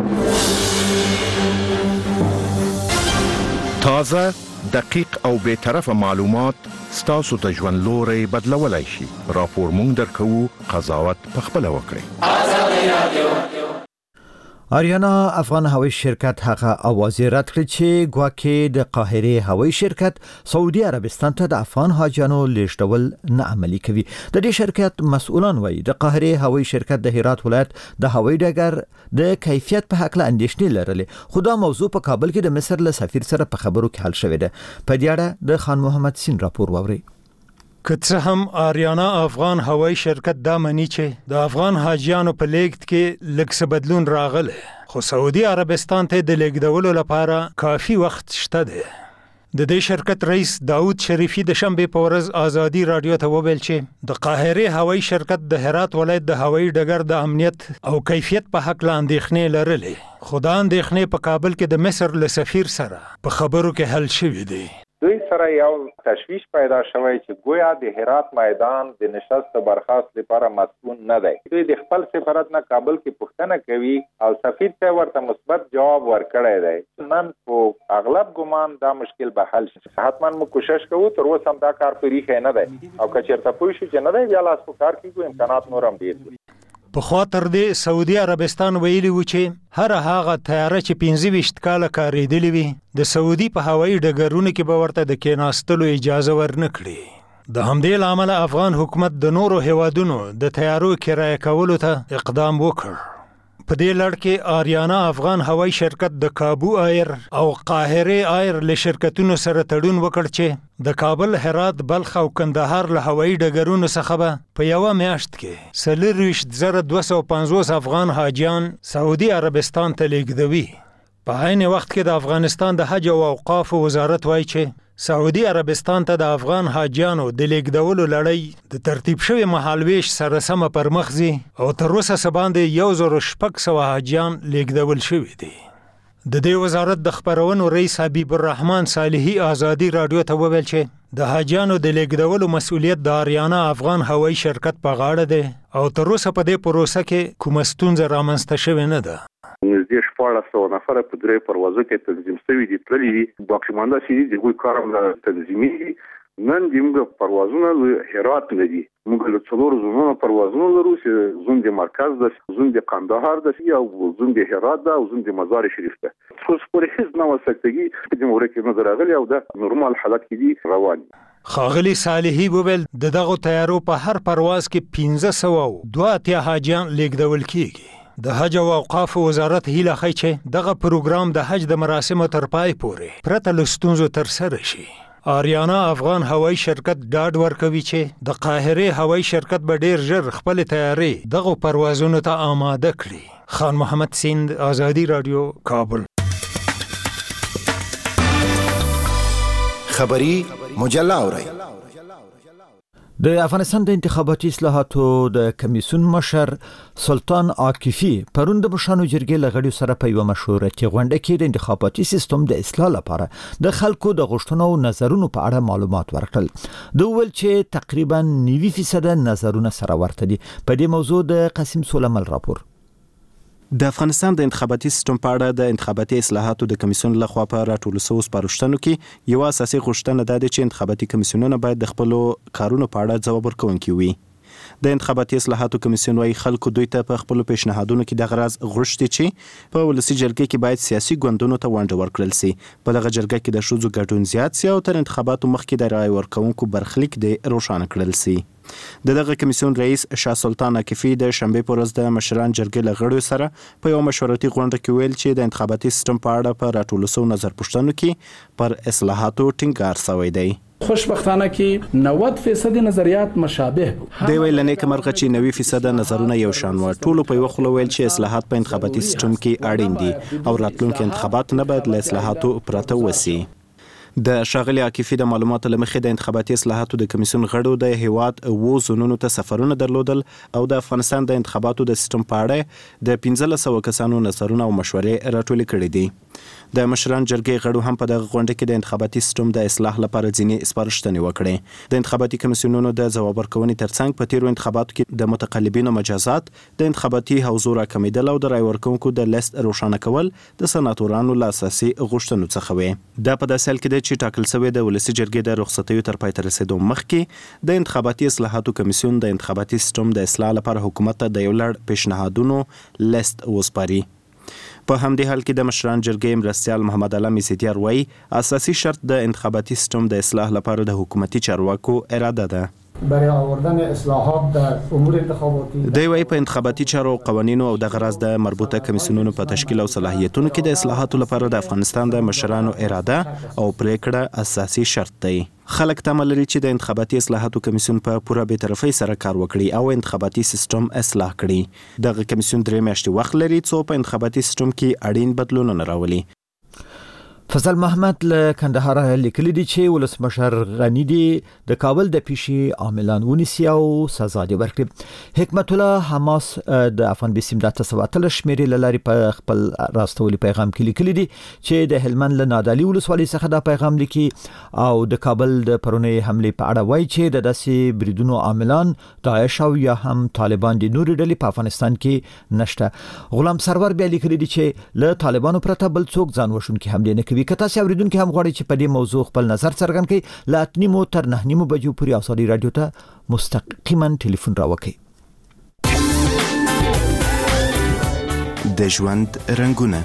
S15: تازه دقیق او بے طرفه معلومات ستاسو ته ژوند لوري بدلولای شي. راپور مونږ درکو قضاوت په خپل وکړئ. آزادي رادیو
S1: آریانا افغان هوایی شرکت هغه اواز رد کړ چې ګواکې د قاهره هوایی شرکت سعودي عربستان ته د افغان حاجیانو لیږدول نه عملي کوي. د دې شرکت مسؤلان وایي د قاهره هوایی شرکت د هرات ولایت د هوایی ډګر د کیفیت په حق له اندېښنې لرلې خو دا موضوع په کابل کې د مصر له سفیر سره په خبرو کې حل شوې ده. په دې اړه د خان محمد سین راپور واوري.
S16: که څه هم آریانا افغان هوایی شرکت دا مني چې د افغان حاجیانو په لیږد کې لږ څه بدلون راغلی خو سعودي عربستان ته د لیږدولو لپاره کافي وخت شته دی. د دې شرکت رئیس داود شریفی د شنبه په ورځ آزادي رادیو ته وویل چې د قاهره هوایی شرکت د هرات ولایت د هوایی ډګر د امنیت او کیفیت په حق له اندېښنې لرلې خو دا اندېښنې په کابل کې د مصر له سفیر سره په خبرو کې حل شوې دي.
S2: دوی سره یو تشویش پیدا شوی چې گویا د هرات میدان د نشست برخاست لپاره مسؤل نه دی. دوی د خپل سفارت نه کابل کې پوښتنه کوي او سفیر ته ورته مثبت جواب ورکړی دی. نن په اغلب ګمان دا مشکل به حل شي. حتما مو کوشش کوو تر اوسه هم دا کار پریخه نه دی او که چیرته پوه شو چې نه دی بیا لاس په کار کیږي امکانات نور هم ډیر دي.
S16: په خاطر دې سعودي عربستان ویلي و چې هر هغه طیاره چې پنځه ویشت کاله کارېدلې وي د سعودي په هوایي ډګرونو کې به ورته د کېناستلو اجازه ورنه کړي. د همدې له امله افغان حکومت د نورو هیوادونو د طیارو کرایه کولو ته اقدام وکړ. په دې لړ کې آریانا افغان هوایی شرکت د کابو ایر او قاهره ایر له شرکتونو سره تړون وکړ چې د کابل، هرات، بلخ او کندهار له هوایی ډګرونو څخه به په یو میاشت کې څلور ویشت زره دوه سوه پنځوس افغان حاجیان سعودي عربستان ته لیږدوي. په عین وخت کې د افغانستان د حج او اوقاف وزارت وایي چې سعودي عربستان ته د افغان حاجیانو د لیږدولو لړۍ د ترتیب شوی مهالویش سره سمه پر مخ ځي او تر اوسه څه باندې یو زر شپږ سوه حاجیان لیږدول شوي دي. د دې وزارت د خپرونو رئیس حبیب الرحمن صالحي آزادي رادیو ته وویل چې د حاجیانو د لیږدولو مسؤلیت د آریانا افغان هوایی شرکت په غاړه دی او تر اوسه په دې پروسه کې کومه ستونزه رامنځته شوې نه ده.
S17: نږدې شپاړس سوه نفره په درې پروازو کې تنظیم شوي دي تللي دي. باقي مانده چې دي د هغوی کار هم تنظیمېږي. نن د موږ پروازونه له هرات نه دي. موږ له څلورو زونونو پروازونه لرو چې زون د مرکز ده، زون د قندهار ده او زون د هرات ده او زون د مزار شریف ده. خو پورې هیڅ نوع سکتګي په دې مورد کې نه راغلي او د نورمال حالت کې دي روان.
S16: ښاغلي صالحي وویل د دغو طیارو په هر پرواز کې پنځه سوه دوه اتیا حاجیان لیږدول کیږي. د حج او اوقاف وزارت هیله ښیي چې دغه پروګرام د حج د مراسمو تر پای پورې پرته له ستونزو ترسره شي. آریانا افغان هوایی شرکت ډاډ ورکوي چې د قاهره هوایی شرکت به ډیر ژر خپل تیارې دغه پروازونو ته آماده کړي. خان محمد سیند، آزادی رادیو، کابل.
S8: خبری مجله اورئ.
S1: د افغانستان د انتخاباتي اصلاحاتو د کمیسیون مشر سلطان عاکفي پرون د مشرانو جرګې لغړیو سره په یو مشورتي غونډه کې د انتخاباتي سیستم د اصلاح لپاره د خلکو د غوښتنو او نظرونو په اړه معلومات ورکړل. د ول چې تقریبا نوي فیصد نظرونه سره ورته دي. په دې موضوع د قاسم سولمل راپور.
S9: د افغانستان د انتخاباتي سیستم په اړه د انتخاباتي اصلاحاتو د کمیسیون لخوا په راټولو شوو سپارښتنو کې یو اساسي غوښتنه ده چې انتخاباتي کمیسیونونه باید د خپل کارونو په اړه ځواب ورکوونکي وي. د انتخاباتي اصلاحاتو کمیسیون وايي خلکو دوی ته په خپل پیشنهادونو کې د غرض غوښتي چې په ولسي جرګه کې باید سیاسي ګوندونو ته ونډه ورکړل شي. په دغه جرګه کې د ښځو ګډون زیات شي او تر انتخاباتو مخکې د رای ورکوونکو برخلیک د روښانه کړل شي. د دغه کمیسیون رئیس شاه سلطان عاکفي د شنبه پر ورځ د مشران جرګې لغړیو سره په یو مشورتي غونډه کې ویل چې د انتخاباتي سیستم په اړه په راټولو شوو نظر پوښتنو کې پر اصلاحاتو ټینګار شوی دی.
S18: خوشبختانه کې نود فیصد نظریات مشابه
S9: دی ویل نه کمرغه چې نوي فیصد نظرونه یو شان و. ټولو په یو خلو ویل چې اصلاحات په انتخاباتي سیستم کې اړین دي او راتلونکي انتخابات نه باید له اصلاحاتو پرته وسی. د شاغلي عاکفي د معلوماتو لمخې د انتخاباتي اصلاحاتو د کمیسیون غړو د هیواد وو زونونو ته سفرونه درلودل او د افغانستان د انتخاباتو د سیستم په اړه د پنځه سوه کسانو نظرونه او مشورې راټولې کړې دي. د مشران جرګې غړو هم په دغه غونډه کې د انتخاباتي سیستم د اصلاح لپاره ځینې سپارښتنې وکړې. د انتخاباتي کمیسیونونو د ځواب ورکونې ترڅنګ په تیرو انتخاباتو کې د متقلبینو مجازات، د انتخاباتي حوزو راکمیدل او د رای ورکونکو د لیست روښانه کول د سناتورانو له اساسي غوښتنو څخه وي. دا په داسې حال کې ده چې ټاکل شوی د ولسي جرګې د رخصتیو تر پای ته رسیدو مخکې د انتخاباتي اصلاحاتو کمیسیون د انتخاباتي سیستم د اصلاح لپاره حکومت ته د یو لړ پیشنهادونو لیست وسپاري. په همدې حال کې د مشران جرګې مرستیال محمد علي زیدیار وایي اساسي شرط د انتخاباتي سیستم د اصلاح لپاره د حکومتي چارواکو اراده ده.
S18: برای آوردن اصلاحات در امور انتخاباتی
S9: دی وایي په انتخاباتي چارو او قوانینو او د غرض د مربوطه کمیسیونونو په تشکیل او صلاحیتونو کې د اصلاحاتو لپاره د افغانستان د مشرانو اراده او پریکړه اساسي شرط دی. خلک تمه لري چې د انتخاباتي اصلاحاتو کمیسیون په پوره بی‌طرفۍ سره کار وکړي او انتخاباتي سیستم اصلاح کړي. دغه کمیسیون درې میاشتې وخت لري څو په انتخاباتي سیستم کې اړین بدلونونه راولي.
S1: فضل محمد له کندهار لیکلي دي چې ولسمشر غنی دی د کابل د پیشي عاملان ونیسي او سزا دی ورکړي. حکمت الله حماس د افغان بسیم د تسواتل شمیرې لاري په خپل راستولي پیغام کې لیکلي دي چې د هلمند له نادالي ولسوالۍ څخه دا پیغام لیکي او د کابل د پرونی حمله په اړه وایي چې د داسې بریدونو عاملان داعش او یا هم طالبان دي نور ډلې په افغانستان کې نشته. غلام سرور بیا لیکلي دي چې له طالبانو پرته بل څوک ځان وښونکي حمله نه کوي. کته سي اوریدونکو هم غواړي چې په دې موضوع خپل نظر څرګند کړي. لا اتنیمو تر نهنیمو بجو پورې اوساري رادیو ته مستقیما ټلیفون راوکړي.
S19: د ژوند رنگونه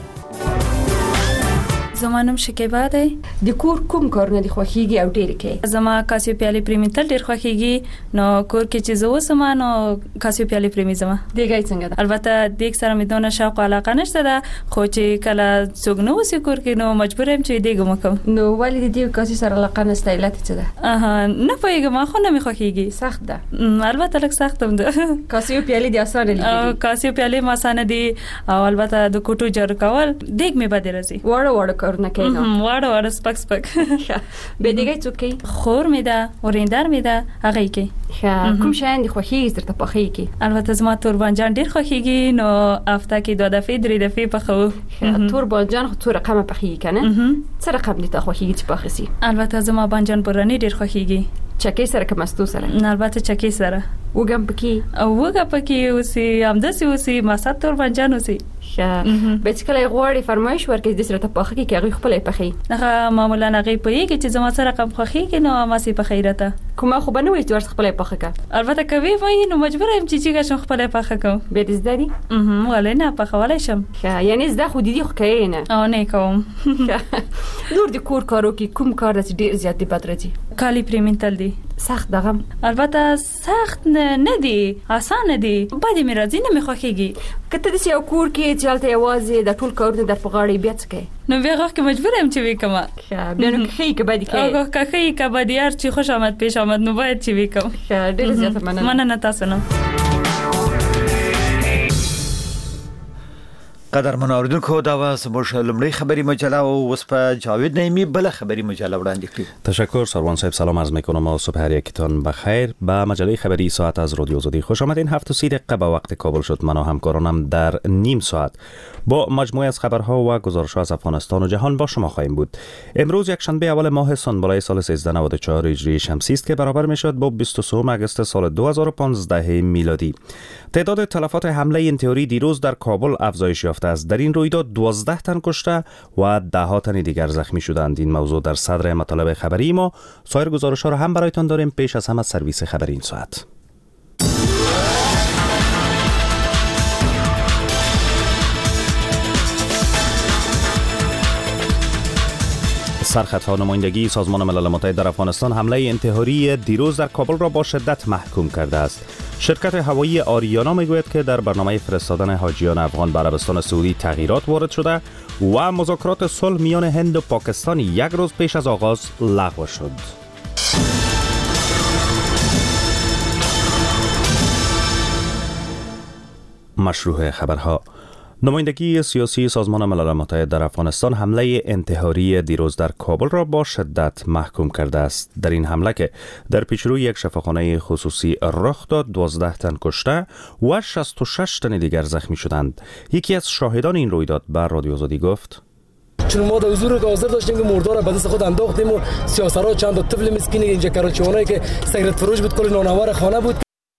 S20: زمانم شکیبا دی.
S21: د کور کوم کارونه د خوخیږي او ډیر کې
S20: زما کاسیو پیالي پریمیتل ډیر خوخیږي نو کور کې چې زو سما نو کاسیو پیالي پریمی زما
S21: دیګای څنګه ده.
S20: البته دیګ سره مې دونه شوق او علاقه نشته ده خو چې کله څوک نو وسی کور کې نو مجبور یم چې دیګ مکم.
S21: نو ولې د دې کاسي سره علاقه نشته علت څه ده؟
S20: اها نه پوهیږم خو نه مې خوخیږي.
S21: سخت ده
S20: البته لږ سخت هم ده.
S21: کاسیو پیالي د اسانه لیدي
S20: کاسیو پیالي ما اسانه دي او البته د کوټو جوړ کول دیګ مې بده راځي.
S21: وړه وړه کارونه کوي نو
S20: واړه واړه سپک سپک
S21: به دیګای څوک کوي
S20: خور مې ده ورېندار مې ده هغه کوي.
S21: کوم شاین د خوخیږي درته پخې کې؟
S20: البته زما تور بانجان ډیر خوخیږي نو هفته کې دوه دفعې درې دفعې پخو.
S21: تور بانجان خو څو رقم پخې کنه څه رقم دي ته خوخیږي چې پخسي؟
S20: البته زما بانجان برانی ډیر خوخیږي.
S21: چکی سره که مستو سره؟
S20: البته چکی سره.
S21: وګم پکې
S20: او وګه پکې اوسې همداسې اوسې ما تور بانجان اوسې.
S21: به چې کله غواړي فرمایش ورکړي د سره ته پخې کې هغه خپل پخې
S20: هغه معمولا هغه پوهیږي چې زما سره کم خوخي کې نو ما سي پخې راته
S21: کومه خو بنوي چې ورس خپل پخې کا
S20: البته کوي وای نو مجبور یم چې چې شم خپل پخې کوم.
S21: به دې زداري
S20: اها ولې نه پخولای شم.
S21: یعنی زده خو دې خو کوي نه
S20: او نه کوم.
S21: نور د کور کارو کې کوم کار چې ډیر زیات دی پاترځي؟
S20: کالی پریمنتل دی.
S21: سخت دغه
S20: البته سخت نه دی آسان دی باندې مې راځي نه مې خوخيږي.
S21: کته د یو کور کې چې حالت یوازې د ټول کارونه در په غاړه بیا څه کوي؟
S20: نو بیا غوښه مجبور یم چې وکم.
S21: بیا نو خې کې باندې کوي
S20: هغه کخې کې باندې هر چې خوش آمد پیش آمد نو باید چې وکم.
S21: ډېر زیات مننه.
S20: مننه تاسو نه.
S1: قدرمن اوریدونکو دا واس موږ لمړی خبری مجله او اوس په جاوید نعیمی بل خبری مجله وړاندې کړي.
S4: تشکر سروان صاحب، سلام عرض میکنم و صبح هر یکتان بخیر. به مجله خبری ساعت از رادیو آزادی خوش آمدین. هفت و سی دقیقه به وقت کابل شد. من و همکارانم در نیم ساعت با مجموعه از خبرها و گزارش‌ها از افغانستان و جهان با شما خواهیم بود. امروز یک شنبه اول ماه سنبله سال سیزده نود و چهار هجری شمسی است که برابر میشد با بیست و سه آگوست سال دو هزار و پانزده میلادی. تعداد تلفات حمله انتحاری دیروز در کابل افزایش یافته است. در این رویداد دوازده تن کشته و ده ها تن دیگر زخمی شدند. این موضوع در صدر مطالب خبری ما. سایر گزارش‌ها را هم برایتان داریم. پیش از همه سرویس خبری این ساعت. سرخطها نمایندگی سازمان ملل متحد در افغانستان حمله انتحاری دیروز در کابل را با شدت محکوم کرده است. شرکت هوایی آریانا میگوید که در برنامه فرستادن حاجیان افغان به عربستان سعودی تغییرات وارد شده و مذاکرات صلح میان هند و پاکستان یک روز پیش از آغاز لغو شد. مشروع خبرها. نمایندگی سیاسی سازمان ملل متحد در افغانستان حمله انتحاری دیروز در کابل را با شدت محکوم کرده است. در این حمله که در پیشروی یک شفاخانه خصوصی رخ داد، دوازده تن کشته و شصت و شش تن دیگر زخمی شدند. یکی از شاهدان این رویداد به رادیو آزادی گفت:
S3: چون ما در حضور حاضر داشتیم که مردار را به دست خود انداختیم و سیاسرها چند تا طفل مسکین اینجا کراچی‌وانایی که سیگرت فروش بود کل نانوار خانه بود.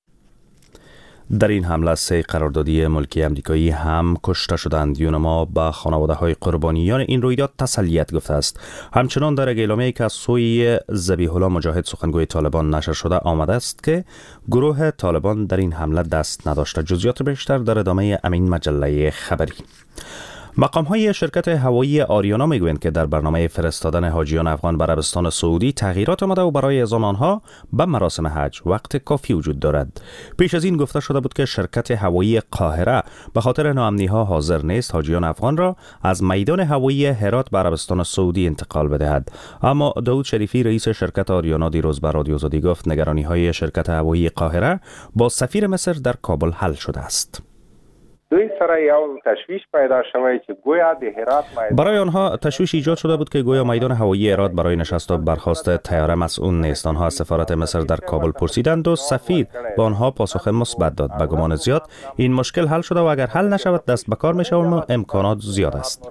S4: در این حمله سه قراردادی ملکی امریکایی هم کشته شدند. یونما به خانواده های قربانیان این رویداد تسلیت گفته است. همچنان در اعلامیه‌ای که از سوی ذبیح الله مجاهد سخنگوی طالبان نشر شده آمده است که گروه طالبان در این حمله دست نداشته. جزئیات بیشتر در ادامه امین مجله خبری. مقام های شرکت هوایی آریانا میگویند که در برنامه فرستادن حاجیان افغان به عربستان سعودی تغییرات آمده و برای اعزام آنها به مراسم حج وقت کافی وجود دارد. پیش از این گفته شده بود که شرکت هوایی قاهره به خاطر ناامنی ها حاضر نیست حاجیان افغان را از میدان هوایی هرات به عربستان سعودی انتقال بدهد. اما داود شریفی رئیس شرکت آریانا دیروز به رادیو آزادی گفت نگرانی های شرکت هوایی قاهره با سفیر مصر در کابل حل شده است.
S2: دوی سره یو تشویش پیدا شوی چې گویا د هرات میدان
S4: برای آنها تشویش ایجاد شده بود که گویا میدان هوایی هرات برای نشست و برخاست طیاره مسئول نیست. آنها از سفارت مصر در کابل پرسیدند و سفیر به آنها پاسخ مثبت داد. به گمان زیاد این مشکل حل شده و اگر حل نشود دست به کار میشویم و امکانات زیاد است.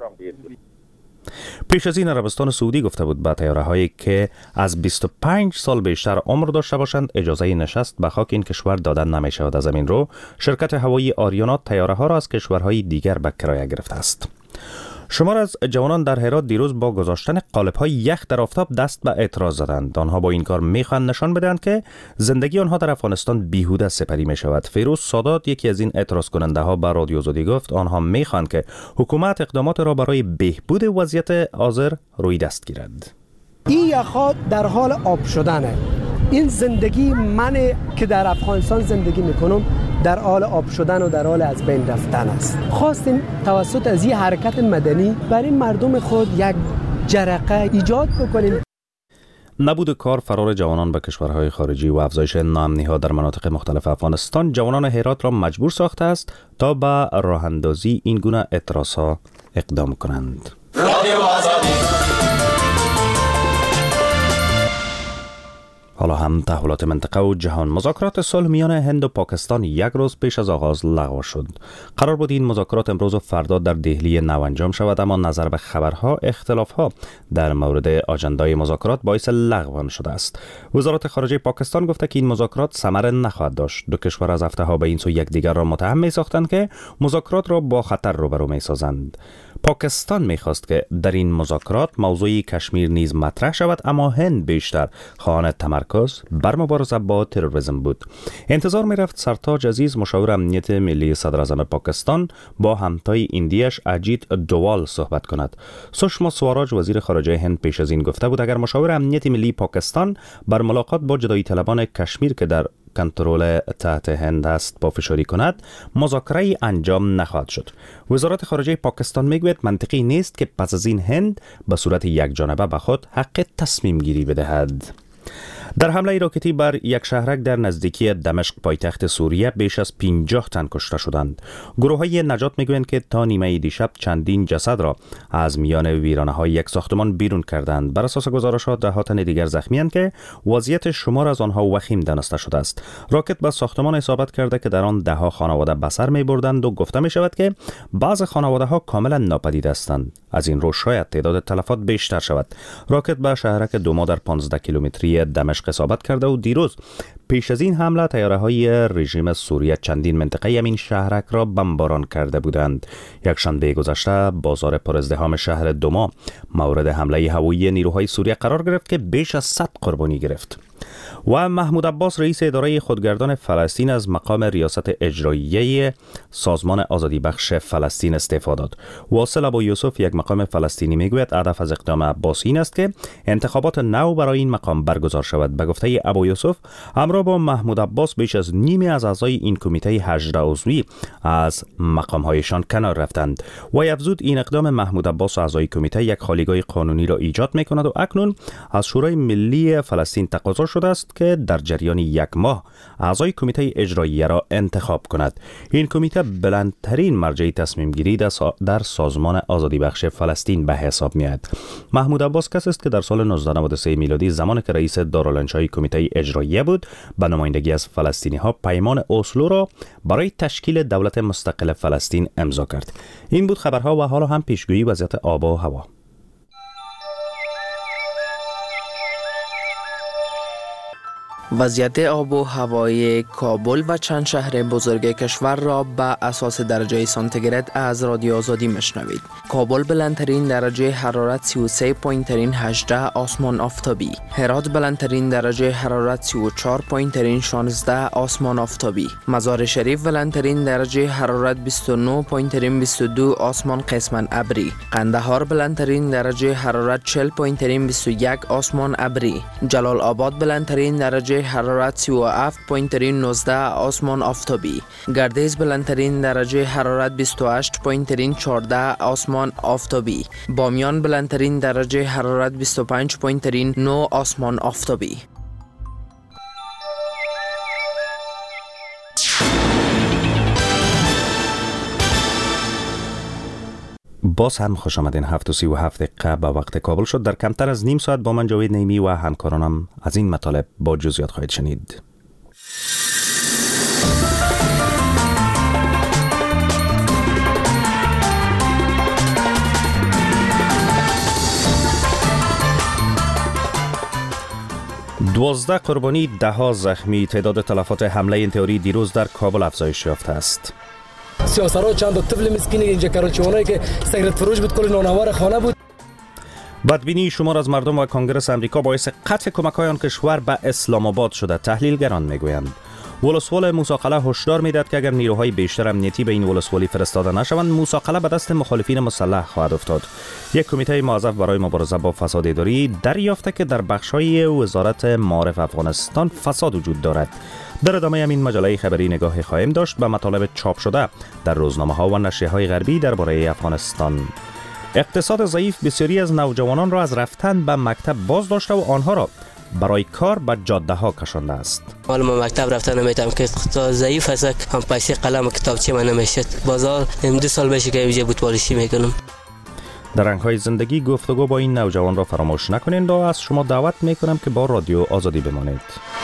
S4: پیش از این عربستان سعودی گفته بود به طیاره هایی که از بیست و پنج سال بیشتر عمر داشته باشند اجازه نشست به خاک این کشور دادن نمی شود. از همین رو شرکت هوایی آریانا طیاره ها را از کشورهای دیگر به کرایه گرفته است. شمار از جوانان در هرات دیروز با گذاشتن قالب‌های یخ در آفتاب دست به اعتراض زدند. آنها با این کار می‌خواهند نشان بدهند که زندگی آنها در افغانستان بیهوده سپری می‌شود. فیروز سادات یکی از این اعتراض کننده ها به رادیو آزادی گفت آنها می‌خواهند که حکومت اقدامات را برای بهبود وضعیت حاضر روی دست گیرد.
S22: این یخ‌ها در حال آب شدنه. این زندگی من که در افغانستان زندگی میکنم در حال آب شدن و در حال از بین رفتن است. خواستیم توسط از این حرکت مدنی برای مردم خود یک جرقه ایجاد بکنیم.
S4: نبود کار، فرار جوانان به کشورهای خارجی و افزایش ناامنی‌ها در مناطق مختلف افغانستان جوانان هرات را مجبور ساخته است تا به راه اندازی این گونه اعتراضها اقدام کنند. حالا هم تحولات منطقه و جهان. مذاکرات صلح میان هند و پاکستان یک روز پیش از آغاز لغو شد. قرار بود این مذاکرات امروز و فردا در دهلی نو انجام شود، اما نظر به خبرها اختلافها در مورد آژاندای مذاکرات باعث لغو آن شده است. وزارت خارجه پاکستان گفته که این مذاکرات ثمر نخواهد داشت. دو کشور از هفته ها به این سو یکدیگر را متهم می ساختند که مذاکرات را با خطر روبرو می سازند. پاکستان می‌خواست که در این مذاکرات موضوع کشمیر نیز مطرح شود، اما هند بیشتر خواهان تمرکز بر مبارزه با تروریسم بود. انتظار می‌رفت سرتاج عزیز مشاور امنیت ملی صدر اعظم پاکستان با همتای ایندیش اجیت دوال صحبت کند. سشما سواراج وزیر خارجه هند پیش از این گفته بود اگر مشاور امنیت ملی پاکستان بر ملاقات با جدایی طلبان کشمیر که در کنترل تحت هند است پافشاری کند، مذاکره انجام نخواهد شد. وزارت خارجه پاکستان میگوید منطقی نیست که پس از این هند به صورت یک جانبه به خود حق تصمیم گیری بدهد. در حمله راکتی بر یک شهرک در نزدیکی دمشق پایتخت سوریه بیش از پنجاه تن کشته شدند. گروه‌های نجات میگویند که تا نیمه دیشب چندین جسد را از میان ویرانه‌های یک ساختمان بیرون کردند. بر اساس گزارش‌ها ده تن دیگر زخمی‌اند که وضعیت شمار از آنها وخیم دانسته شده است. راکت به ساختمان اصابت کرده که در آن ده ها خانواده به سر می‌بردند و گفته می‌شود که بعض خانواده‌ها کاملا ناپدید هستند. از این رو شاید تعداد تلفات بیشتر شود. راکت به شهرک دوما در پانزده کیلومتری دمشق اصابت کرده و دیروز پیش از این حمله طیاره‌های رژیم سوریه چندین منطقه این شهرک را بمباران کرده بودند. یک شنبه گذشته بازار پرازدحام شهر دوما مورد حمله هوایی نیروهای سوریه قرار گرفت که بیش از صد قربانی گرفت. و محمود عباس رئیس اداره خودگردان فلسطین از مقام ریاست اجراییه سازمان آزادی بخش فلسطین استعفا داد. واصل ابو یوسف یک مقام فلسطینی میگوید هدف از اقدام عباس این است که انتخابات نو برای این مقام برگزار شود. به گفته ابو یوسف همراه با محمود عباس بیش از نیمی از اعضای این کمیته هجده عضوی از مقام‌هایشان کنار رفتند. و افزود این اقدام محمود عباس و اعضای کمیته یک خالیگاه قانونی را ایجاد میکند و اکنون از شورای ملی فلسطین تقاضا شده است که در جریان یک ماه اعضای کمیته اجراییه را انتخاب کند. این کمیته بلندترین مرجع تصمیم گیری در سازمان آزادی بخش فلسطین به حساب میاد. محمود عباس کسی است که در سال نوزده نود و سه میلادی زمانی که رئیس دارالانشای کمیته اجراییه بود به نمایندگی از فلسطینی ها پیمان اسلو را برای تشکیل دولت مستقل فلسطین امضا کرد. این بود خبرها و حالا هم پیشگویی وضعیت آب و هوا.
S5: وضعیت آب و هوای کابل و چند شهر بزرگ کشور را به اساس درجه سانتیگراد از رادیو آزادی مشنوید. کابل بلندترین درجه حرارت سی و سه و هجده آسمان آفتابی. هرات بلندترین درجه حرارت سی و چهار و شانزده آسمان آفتابی. مزار شریف بلندترین درجه حرارت بیست و نه و بیست و دو آسمان قسماً ابری. قندهار بلندترین درجه حرارت چهل و بیست و یک آسمان ابری. جلال آباد بلندترین درجه حرارت سی و هفت و نوزده آسمان آفتابی. گردیز بلندترین درجه حرارت بیست و هشت و چهارده آسمان آفتابی. بامیان بلندترین درجه حرارت بیست و پنج و نه آسمان آفتابی.
S4: باز هم خوش آمدین. هفت و سی و هفت دقیقه به وقت کابل شد. در کمتر از نیم ساعت با من جاوید نیمی و همکارانم از این مطالب با جزئیات خواهید شنید. دوازده قربانی، ده ها زخمی. تعداد تلفات حمله این تئوری دیروز در کابل افزایش یافته است.
S3: سیاسرها چند طفل مسکین اینجا کراچیوانایی که سیگرت فروش بود کل نانوار خانه بود.
S4: بدبینی شمار از مردم و کنگره امریکا باعث قطع کمک‌های آن کشور به اسلام آباد شده. تحلیلگران میگویند ولسوال موسی هشدار میدهد که اگر نیروهای بیشتر امنیتی به این ولسوالی فرستاده نشوند موسی به دست مخالفین مسلح خواهد افتاد. یک کمیته موظف برای مبارزه با فساد اداری دریافته که در بخش‌های وزارت معارف افغانستان فساد وجود دارد. در ادامه همین مجله خبری نگاه خواهیم داشت به مطالب چاپ شده در روزنامه‌ها و نشریه‌های غربی درباره افغانستان. اقتصاد ضعیف بسیاری از نوجوانان را از رفتن به مکتب باز داشته و آنها را برای کار به جاده ها کشانده است.
S7: حالا من مکتب رفتن نمیتونم که اقتصاد ضعیف است. هم پیسه قلم و کتابچه من نمیشد. بازار دو سال بشه که اینجا بود پالیشی میکنم.
S4: در رنگ‌های زندگی گفتگو با این نوجوان را فراموش نکنید و از شما دعوت میکنم که با رادیو آزادی بمانید.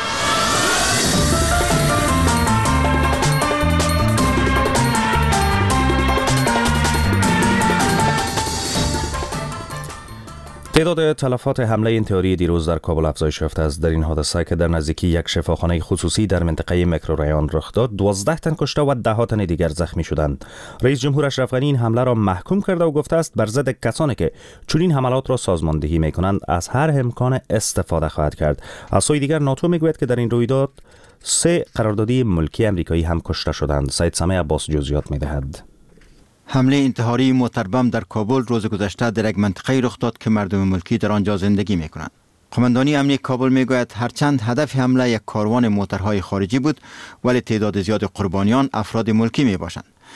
S4: تعداد تلفات حمله این تئوری دیروز در کابل افزایش یافته است. در این حادثه که در نزدیکی یک شفاخانه خصوصی در منطقه میکروریان رخ داد، دوازده تن کشته و ده تن دیگر زخمی شدند. رئیس جمهور اشرف غنی این حمله را محکوم کرده و گفته است بر ضد کسانی که چنین حملات را سازماندهی میکنند از هر امکان استفاده خواهد کرد. از سوی دیگر ناتو میگوید که در این رویداد سه قراردادی ملکی امریکایی هم کشته شدند. سید سمیع عباس جزئیات میدهد.
S23: حمله انتحاری موتربم در کابل روز گذشته در یک منطقه رخ داد که مردم ملکی در آنجا زندگی میکنند. قماندانی امنیتی کابل میگوید هرچند هدف حمله یک کاروان موترهای خارجی بود ولی تعداد زیاد قربانیان افراد ملکی میباشند.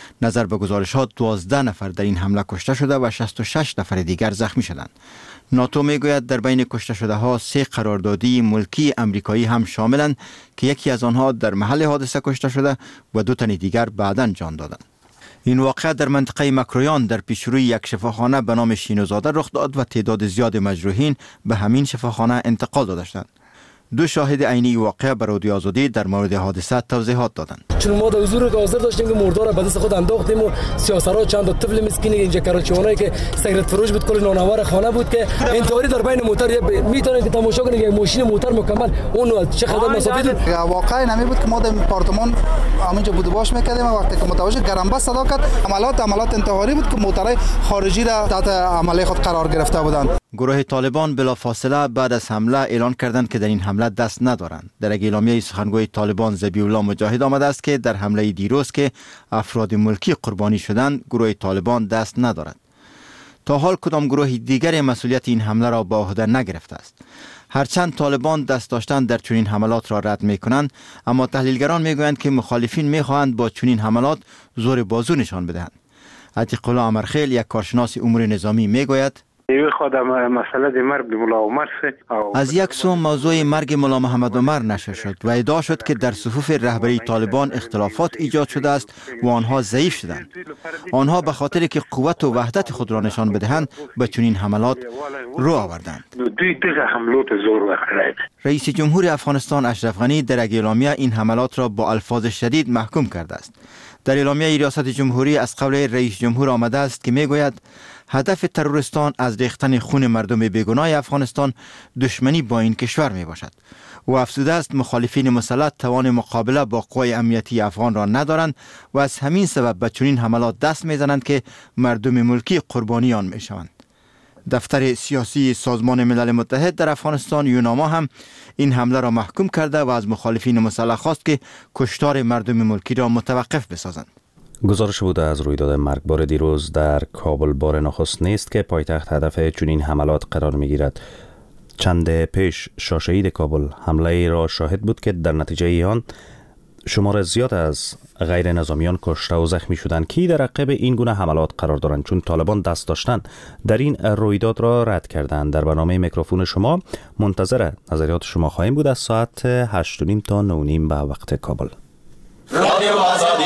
S23: نظر به گزارشات دوازده نفر در این حمله کشته شده و شصت و شش نفر دیگر زخمی شدند. ناتو میگوید در بین کشته شده ها سه قراردادی ملکی امریکایی هم شاملند که یکی از آنها در محل حادثه کشته شده و دو تن دیگر بعداً جان دادند. این واقعه در منطقه مکرویان در پیشروی یک شفاخانه به نام شینوزاده رخ داد و تعداد زیاد مجروحین به همین شفاخانه انتقال داده شدند. دو شاهد عینی واقعه به رادیو آزادی در مورد حادثه توضیحات دادند.
S3: چون ما در حضور حاضر داشتیم که مردار به دست خود انداختیم و سیاسرها چند تا طفل مسکین اینجا کراچیونایی که سیگرت فروش بود، کل نانوار خانه بود که انتحاری در بین موتر میتونید که تماشا کنید، یک ماشین موتر مکمل اون چقدر مسافت
S6: واقعا نمی بود که ما در آپارتمان همونجا بود باش میکردیم و وقتی که متوجه گرم بس صدا کرد عملیات عملیات انتحاری بود که موترهای خارجی را تحت عمله خود قرار گرفته بودند.
S23: گروه طالبان بلافاصله بعد از حمله اعلان کردند که در این حمله دست ندارند. در یک اعلامیه سخنگوی طالبان ذبیح الله مجاهد آمده است که در حمله دیروز که افراد ملکی قربانی شدند گروه طالبان دست ندارد. تا حال کدام گروه دیگر مسئولیت این حمله را به عهده نگرفته است. هرچند طالبان دست داشتن در چنین حملات را رد می‌کنند، اما تحلیلگران می‌گویند که مخالفین می‌خواهند با چنین حملات زور بازو نشان بدهند. عتیق الله امرخیل یک کارشناس امور نظامی می‌گوید از یک سو موضوع مرگ ملا محمد عمر نشر شد و ادعا شد که در صفوف رهبری طالبان اختلافات ایجاد شده است و آنها ضعیف شدند. آنها به خاطر که قوت و وحدت خود را نشان بدهند به چنین حملات رو آوردند. رئیس جمهور افغانستان اشرف غنی در اعلامیه این حملات را با الفاظ شدید محکوم کرده است. در اعلامیه ریاست جمهوری از قول رئیس جمهور آمده است که میگوید هدف تروریستان از ریختن خون مردم بیگناه افغانستان دشمنی با این کشور می باشد. و افزوده است مخالفین مسلط توان مقابله با قوای امنیتی افغان را ندارند و از همین سبب به چنین حملات دست می زنند که مردم ملکی قربانی آن می شوند. دفتر سیاسی سازمان ملل متحد در افغانستان یوناما هم این حمله را محکوم کرده و از مخالفین مسلح خواست که کشتار مردم ملکی را متوقف بسازند.
S4: گزارش بوده از رویداد مرگبار دیروز در کابل بار نخست نیست که پایتخت هدف چنین حملات قرار می گیرد. چند پیش شاهشهید کابل حمله را شاهد بود که در نتیجه آن شمار زیاد از غیر نظامیان کشته و زخمی شدند که در عقب این گونه حملات قرار دارند، چون طالبان دست داشتن در این رویداد را رد کردند. در برنامه میکروفون شما منتظر نظریات شما خواهیم بود از ساعت هشت و نیم تا نه و نیم به وقت کابل. رادیو آزادی.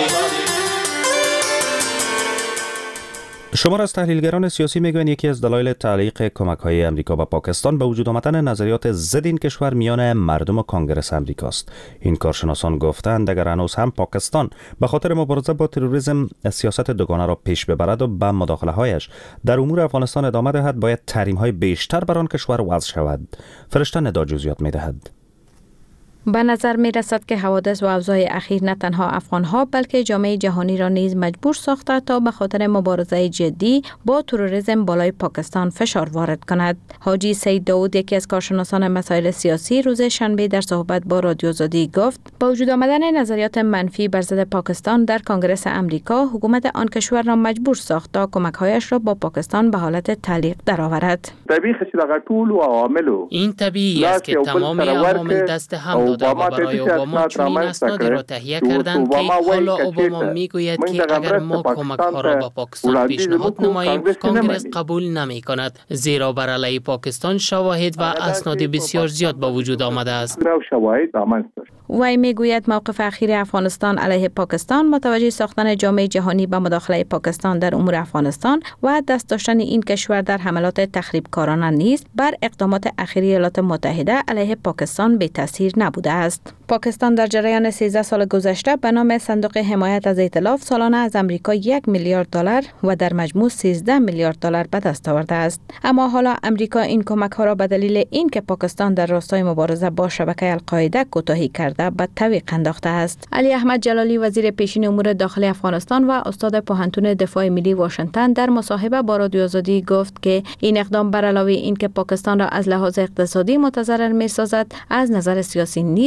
S4: شمار از تحلیلگران سیاسی میگویند یکی از دلایل تعلیق کمک‌های امریکا به پاکستان به وجود آمدن نظریات ضد این کشور میان مردم و کنگره امریکاست. این کارشناسان گفتند اگر هنوز هم پاکستان به خاطر مبارزه با تروریسم سیاست دوگانه را پیش ببرد و به مداخله‌هایش در امور افغانستان ادامه دهد، باید تحریم‌های بیشتر بر آن کشور وضع شود. فرشته ندا جزئیات می‌دهد.
S10: به نظر می رسد که حوادث و اوضاع اخیر نه تنها افغانها بلکه جامعه جهانی را نیز مجبور ساخته تا به خاطر مبارزه جدی با تروریسم بالای پاکستان فشار وارد کند. حاجی سید داود، یکی از کارشناسان مسائل سیاسی، روز شنبه در صحبت با رادیو آزادی گفت با وجود آمدن نظریات منفی بر ضد پاکستان در کنگره امریکا، حکومت آن کشور را مجبور ساخت تا کمک‌هایش را با پاکستان به حالت تعلیق درآورد.
S11: این طبیعی است که تمام عوامل دست هم و برای اوباما چنین اسنادی را تهیه کردند که حالا اوباما میگوید که اگر ما کمک ها را به پاکستان پیشنهاد نماییم کانگرس قبول نمی کند، زیرا بر علیه پاکستان شواهد و اسناد بسیار زیاد به وجود آمده است.
S10: وی میگوید موقف اخیر افغانستان علیه پاکستان، متوجه ساختن جامعه جهانی به مداخله پاکستان در امور افغانستان و دست داشتن این کشور در حملات تخریبکارانه نیست، بر اقدامات اخیر ایالات متحده علیه پاکستان بی تاثیر نبوده است. پاکستان در جریان سیزده سال گذشته به نام صندوق حمایت از ائتلاف سالانه از امریکا یک میلیارد دلار و در مجموع سیزده میلیارد دلار به دست آورده است. اما حالا امریکا این کمک ها را به دلیل اینکه پاکستان در راستای مبارزه با شبکه القاعده کوتاهی کرده به تعویق انداخته است. علی احمد جلالی، وزیر پیشین امور داخلی افغانستان و استاد پوهنتون دفاع ملی واشنگتن، در مصاحبه با رادیو آزادی گفت که این اقدام بر علاوه اینکه پاکستان را از لحاظ اقتصادی متضرر می‌سازد، از نظر سیاسی نیز تاثیرات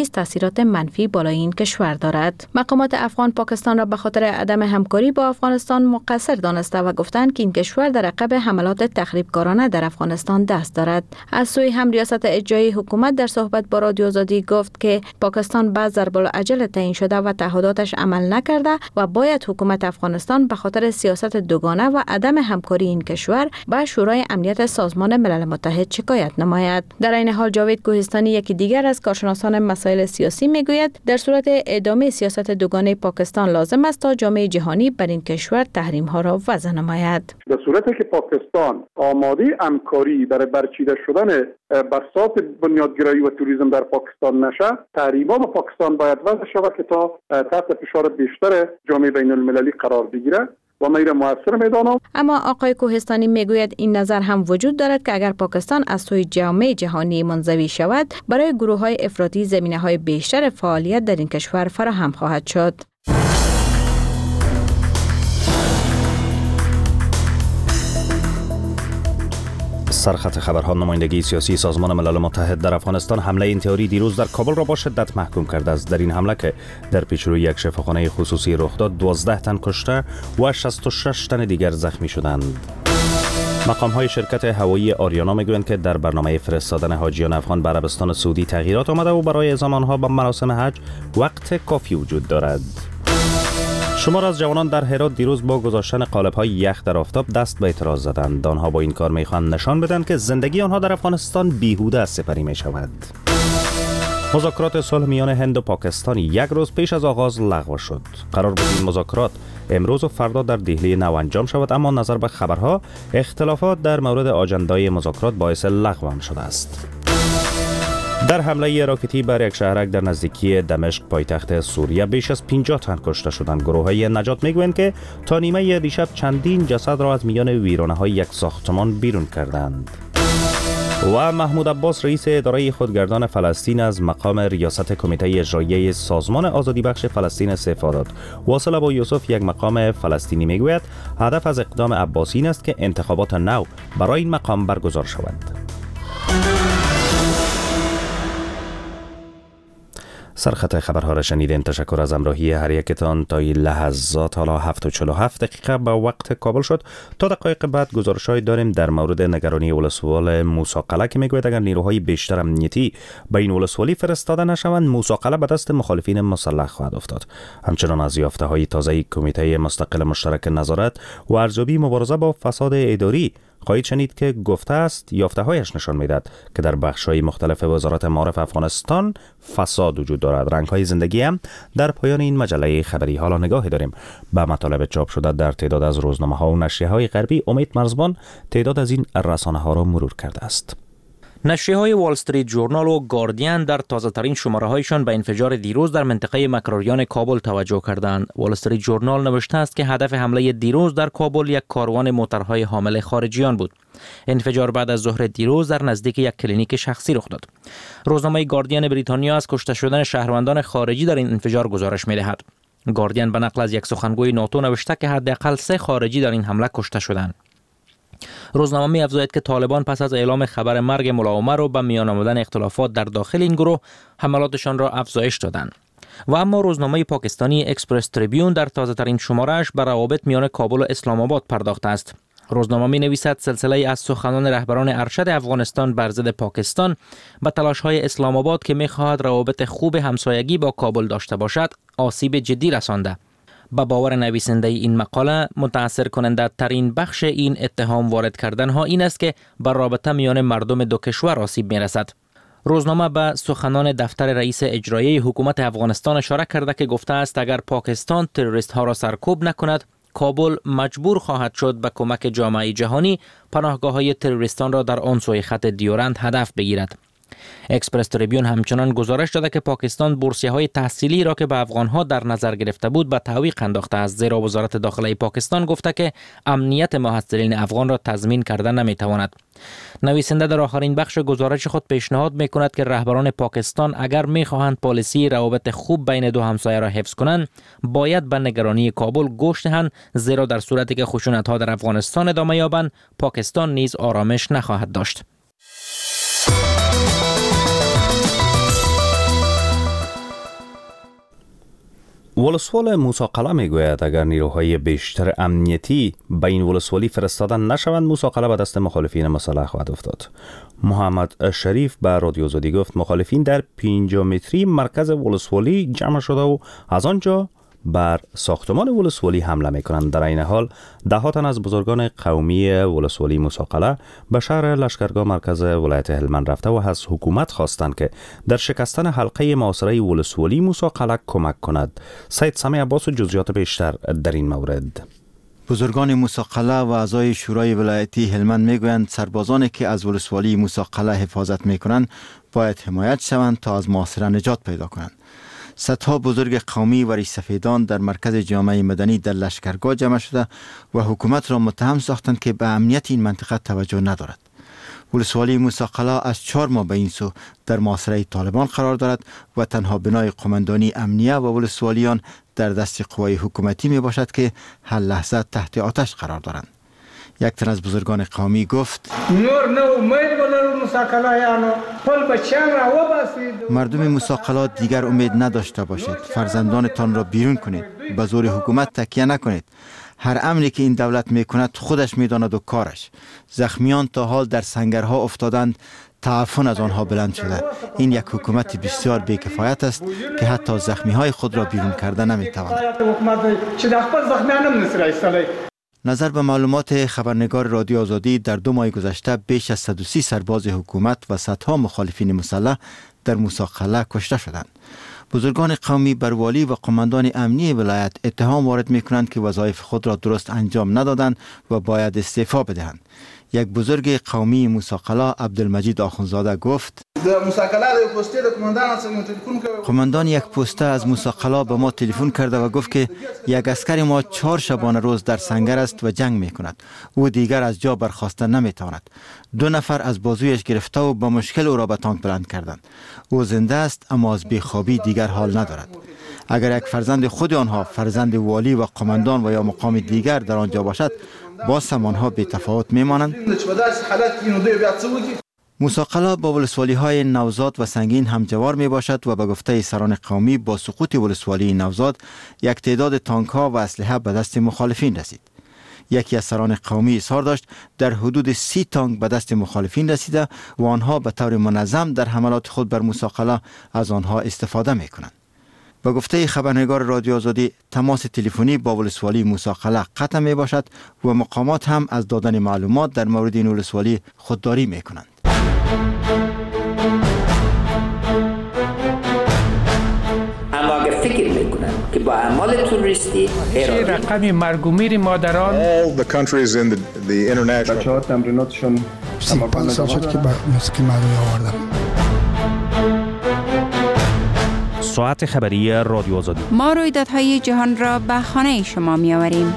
S10: تاثیرات منفی بالای این کشور دارد. مقامات افغان پاکستان را به خاطر عدم همکاری با افغانستان مقصر دانسته و گفتند که این کشور در عقب حملات تخریبکارانه در افغانستان دست دارد. از سوی هم ریاست اجرایی حکومت در صحبت با رادیو آزادی گفت که پاکستان بعد ضرب العجل تعیین شده و تعهداتش عمل نکرده و باید حکومت افغانستان به خاطر سیاست دوگانه و عدم همکاری این کشور به شورای امنیت سازمان ملل متحد شکایت نماید. در این حال جاوید کوهستانی یکی دیگر از کارشناسان مسائل سیاسی میگوید در صورت ادامه سیاست دوگانه پاکستان لازم است تا جامعه جهانی بر این کشور تحریم ها را وضع نماید.
S12: در صورتی که پاکستان آماده همکاری برای برچیده شدن بساط بنیادگرایی و توریسم در پاکستان نشه، تحریم‌ها به پاکستان باید وضع شود که تا تحت فشار بیشتر جامعه بین المللی قرار بگیره و میره موثر میدانم.
S10: اما آقای کوهستانی میگوید این نظر هم وجود دارد که اگر پاکستان از سوی جامعه جهانی منزوی شود، برای گروه‌های افراطی زمینه‌های بیشتر فعالیت در این کشور فراهم خواهد شد.
S4: سرخط خبرها. نمایندگی سیاسی سازمان ملل متحد در افغانستان حمله انتحاری دیروز در کابل را با شدت محکوم کرده است. در این حمله که در پیشروی یک شفاخانه خصوصی رخ داد، دوازده تن کشته و شصت و شش تن دیگر زخمی شدند. مقام های شرکت هوایی آریانا میگویند که در برنامه فرستادن حاجیان افغان به عربستان سعودی تغییرات آمده و برای اعزام آنها به مراسم حج وقت کافی وجود دارد. شمار از جوانان در هرات دیروز با گذاشتن قالب‌های یخ در آفتاب دست به اعتراض زدند. آنها با این کار می‌خواهند نشان بدهند که زندگی آنها در افغانستان بیهوده از سپری می‌شود. مذاکرات صلح میان هند و پاکستان یک روز پیش از آغاز لغو شد. قرار بود این مذاکرات امروز و فردا در دهلی نو انجام شود، اما نظر به خبرها اختلافات در مورد آجندای مذاکرات باعث لغو آن شده است. در حمله راکتی بر یک شهرک در نزدیکی دمشق پایتخت سوریه بیش از پنجاه تن کشته شدند. گروه‌های نجات میگویند که تا نیمه دیشب چندین جسد را از میان ویرانه‌های یک ساختمان بیرون کردند. و محمود عباس رئیس اداره خودگردان فلسطین از مقام ریاست کمیته اجرایی سازمان آزادی بخش فلسطین استعفا داد. واصل ابو یوسف یک مقام فلسطینی میگوید هدف از اقدام عباس این است که انتخابات نو برای این مقام برگزار شود. سرخط خبرها را شنیدین. تشکر از همراهی هر یکتان تا این لحظات. حالا هفت و چهل و هفت دقیقه به وقت کابل شد. تا دقایق بعد گزارش‌هایی داریم در مورد نگرانی ولسوال موسی قلعه که میگوید اگر نیروهای بیشتر امنیتی به این ولسوالی فرستاده نشوند، موسی قلعه به دست مخالفین مسلح خواهد افتاد. همچنان از یافته‌های تازه کمیته مستقل مشترک نظارت و ارزیابی مبارزه با فساد اداری خواهید شنید که گفته است یافته‌هایش نشان می‌دهد که در بخش‌های مختلف وزارت معارف افغانستان فساد وجود دارد. رنگ‌های زندگی هم در پایان این مجله خبری. حالا نگاهی داریم به مطالب چاپ شده در تعداد از روزنامه‌ها و نشریه‌های غربی. امید مرزبان تعداد از این رسانه‌ها را مرور کرده است.
S13: نشریه‌های وال استریت جورنال و گاردین در تازه‌ترین شماره‌هایشان به انفجار دیروز در منطقه مکراریان کابل توجه کردند. وال استریت جورنال نوشته است که هدف حمله دیروز در کابل یک کاروان موترهای حامل خارجیان بود. انفجار بعد از ظهر دیروز در نزدیک یک کلینیک شخصی رخ داد. روزنامه گاردین بریتانیا از کشته شدن شهروندان خارجی در این انفجار گزارش می‌دهد. گاردین به نقل از یک سخنگوی ناتو نوشته که حداقل سه خارجی در این حمله کشته شدند. روزنامه می افزاید که طالبان پس از اعلام خبر مرگ ملا عمر و به میان آمدن اختلافات در داخل این گروه حملاتشان را افزایش دادند. و اما روزنامه پاکستانی اکسپرس تریبیون در تازه ترین شماره‌اش به روابط میان کابل و اسلام آباد پرداخته است. روزنامه می نویسد سلسله از سخنان رهبران ارشد افغانستان بر ضد پاکستان به تلاش‌های اسلام آباد که می‌خواهد روابط خوب همسایگی با کابل داشته باشد آسیب جدی رسانده. با باور نویسنده این مقاله متاثر کننده ترین بخش این اتهام وارد کردن ها این است که بر رابطه میان مردم دو کشور آسیب می رسد. روزنامه به سخنان دفتر رئیس اجرایی حکومت افغانستان اشاره کرده که گفته است اگر پاکستان تروریست ها را سرکوب نکند، کابل مجبور خواهد شد به کمک جامعه جهانی پناهگاه های تروریستان را در آن سوی خط دیورند هدف بگیرد. اکسپرس تریبیون همچنان گزارش داده که پاکستان بورسیه‌های تحصیلی را که به افغان‌ها در نظر گرفته بود به تعویق انداخته است، زیرا وزارت داخله پاکستان گفته که امنیت محصلین افغان را تضمین کرده نمی‌تواند. نویسنده در آخرین بخش گزارش خود پیشنهاد می‌کند که رهبران پاکستان اگر می‌خواهند پالیسی روابط خوب بین دو همسایه را حفظ کنند، باید به نگرانی کابل گوش دهند، زیرا در صورتی که خشونت‌ها در افغانستان ادامه یابند، پاکستان نیز آرامش نخواهد داشت.
S4: ولسوال موسی قلعه میگوید اگر نیروهای بیشتر امنیتی به این ولسوالی فرستادن نشوند، موسی قلعه به دست مخالفین مسلح خواهد افتاد. محمد شریف به رادیو آزادی گفت مخالفین در پنجاه متری مرکز ولسوالی جمع شده و از آنجا بر ساختمان ولسوالی حمله میکنند. در این حال ده تن از بزرگان قومی ولسوالی موسی قلعه به شهر لشکرگاه مرکز ولایت هلمند رفته و از حکومت خواستند که در شکستن حلقه محاصره ولسوالی موسی قلعه کمک کند. سید سمی عباس و جزئیات بیشتر در این مورد.
S23: بزرگان موسی قلعه و اعضای شورای ولایتی هلمند میگویند سربازانی که از ولسوالی موسی قلعه حفاظت میکنند باید حمایت شوند تا از محاصره نجات پیدا کنند. صدها بزرگ قومی و ریش سفیدان در مرکز جامعه مدنی در لشکرگاه جمع شده و حکومت را متهم ساختند که به امنیت این منطقه توجه ندارد. ولسوالی موسی قلعه از چهار ماه به این سو در محاصره طالبان قرار دارد و تنها بنای قماندانی امنیه و ولسوالیان در دست قوای حکومتی می باشد که هر لحظه تحت آتش قرار دارند. یک تن از بزرگان قومی گفت مردم موسی قلعه دیگر امید نداشته باشید، فرزندانتان را بیرون کنید، به زور حکومت تکیه نکنید. هر امری که این دولت میکند خودش میداند و کارش. زخمیان تا حال در سنگرها افتادند، تعفن از آنها بلند شده. این یک حکومت بسیار بیکفایت است که حتی زخمی های خود را بیرون کرده نمیتواند. نظر به معلومات خبرنگار رادیو آزادی در دو ماه گذشته بیش از صد و سی سرباز حکومت و صدها مخالفین مسلح در موسی قلعه کشته شدند. بزرگان قومی بر والی و قماندان امنی ولایت اتهام وارد می کنند که وظایف خود را درست انجام ندادند و باید استعفا بدهند. یک بزرگ قومی موسی قلعه عبدالمجید آخونزاده گفت قماندان یک پسته از موسی قلعه به ما تلفن کرده و گفت که یک عسکر ما چهار شبانه روز در سنگر است و جنگ می کند. او دیگر از جا برخاسته نمی تواند. دو نفر از بازویش گرفته و با مشکل او را به تانک بلند کردند. او زنده است اما از بیخوابی دیگر حال ندارد. اگر یک فرزند خود آنها فرزند والی و قماندان و یا مقام دیگر در آنجا باشد، باز هم آنها بی تفاوت میمانند. موسی قلعه با ولسوالی های نوزاد و سنگین همجوار می باشد و به گفته سران قومی با سقوط ولسوالی نوزاد یک تعداد تانک ها و اسلحه به دست مخالفین رسید. یکی از سران قومی اظهار داشت در حدود سی تانک به دست مخالفین رسیده و آنها به طور منظم در حملات خود بر موسی قلعه از آنها استفاده می کنند. با گفته خبرنگار رادیو آزادی تماس تلفنی با ولسوالی موسی قلعه قطع می باشد و مقامات هم از دادن معلومات در مورد این ولسوالی خودداری می کنند.
S14: اما اگر فکر میکنن که با اعمال توریستی
S15: رقم مرگ و میر مادران
S17: all the countries in the, the international
S24: بچه‌ها تمریناتشون
S25: پنج سال شد که با مسکی مردمی آوردم.
S4: ساعت خبری رادیو آزادی.
S26: ما رویدادهای جهان را به خانه شما می آوریم.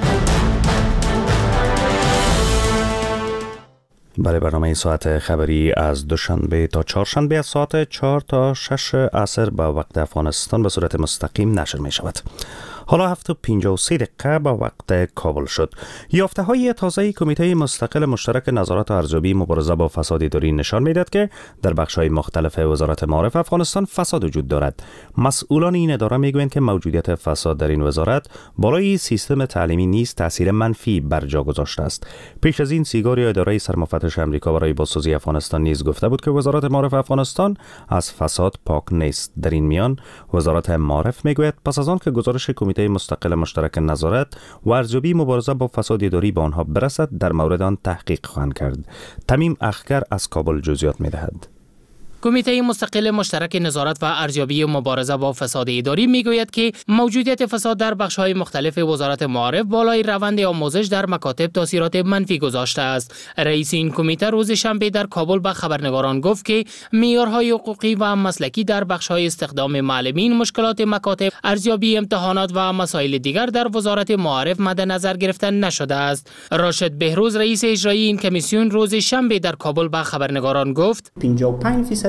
S4: برای برنامه ساعت خبری از دوشنبه تا چهارشنبه از ساعت چهار تا شش عصر به وقت افغانستان به صورت مستقیم نشر می شود. حالا هفت و پنجاه و سه دقیقه به وقت کابل شد. یافته های تازه کمیته مستقل مشترک نظارت و ارزیابی مبارزه با فساد اداری نشان میدهد که در بخش های مختلف وزارت معارف افغانستان فساد وجود دارد. مسئولان این اداره میگویند که موجودیت فساد در این وزارت بالای سیستم تعلیمی نیز تاثیر منفی بر جا گذاشته است. پیش از این سیگاری اداره سرمفتش آمریکا برای بازسازی افغانستان نیز گفته بود که وزارت معارف افغانستان از فساد پاک نیست. در این میان وزارت معارف میگوید پس از آن که گزارش کمیته مستقل مشترک نظارت و ارزیابی مبارزه با فساد اداری به آنها برسد در مورد آن تحقیق خواهند کرد. تمیم اخگر از کابل جزئیات می‌دهد.
S11: کمیته مستقل مشترک نظارت و ارزیابی مبارزه با فساد اداری میگوید که موجودیت فساد در بخش‌های مختلف وزارت معارف بالای روند آموزش در مکاتب تاثیرات منفی گذاشته است. رئیس این کمیته روز شنبه در کابل به خبرنگاران گفت که معیارهای حقوقی و مسلکی در بخش‌های استخدام معلمین، مشکلات مکاتب، ارزیابی امتحانات و مسائل دیگر در وزارت معارف مد نظر گرفته نشده است. راشد بهروز رئیس اجرایی این کمیسیون روز شنبه در کابل به خبرنگاران گفت
S27: پنجاه و پنج درصد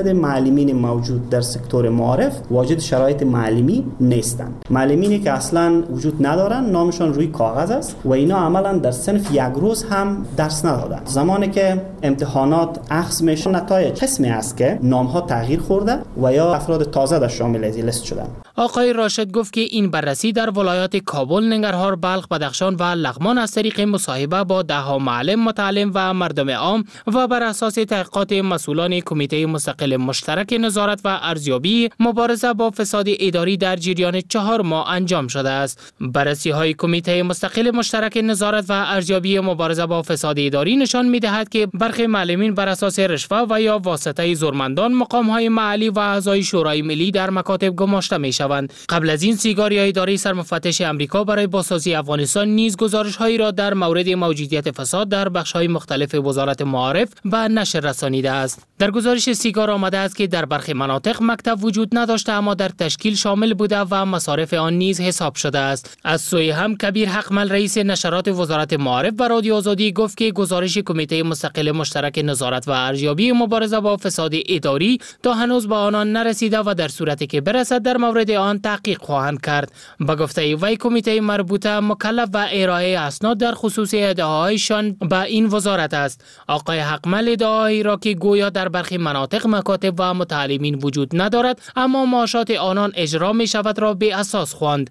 S8: درصد معلمین موجود در سکتور معارف واجد شرایط معلمی نیستند. معلمینی که اصلا وجود ندارن، نامشان روی کاغذ است و اینا عملا در صنف یک روز هم درس ندادن. زمانی که امتحانات اخذ میشه، نتایج قسمی است که نامها تغییر خورده و یا افراد تازه در شامل از لیست شدن.
S11: آقای راشد گفت که این بررسی در ولایات کابل، ننگرهار، بلخ، بدخشان و لغمان از طریق مصاحبه با ده ها معلم، متعلم و مردم عام و بر اساس تحقیقات مسئولان کمیته مستقل مشترک نظارت و ارزیابی مبارزه با فساد اداری در جریان چهار ماه انجام شده است. بررسی های کمیته مستقل مشترک نظارت و ارزیابی مبارزه با فساد اداری نشان می‌دهد که برخی معلمین بر اساس رشوه و یا واسطه زورمندان مقام های محلی و اعضای شورای ملی در مکاتب گماشته می‌شوند. قبل از این سیگاری اداره سرمفتش امریکا برای بازسازی افغانستان نیز گزارش‌هایی را در مورد موجودیت فساد در بخش‌های مختلف وزارت معارف و نشر رسانیده است. در گزارش سیگار آمده است که در برخی مناطق مکتب وجود نداشته اما در تشکیل شامل بوده و مصارف آن نیز حساب شده است. از سوی هم کبیر حقمل رئیس نشرات وزارت معارف و رادیو آزادی گفت که گزارش کمیته مستقل مشترک نظارت و ارزیابی مبارزه با فساد اداری تا هنوز به آنان نرسیده و در صورتی که برسد در مورد آن تحقیق خواهند کرد. به گفته وی کمیته مربوطه مکلف و ارائه اسناد در خصوص ادعاهایشان به این وزارت است. آقای حقمل ادعاهایی را که گویا در برخی مناطق مکاتب و متعلمین وجود ندارد اما معاشات آنان اجرا می شود را به اساس خواند.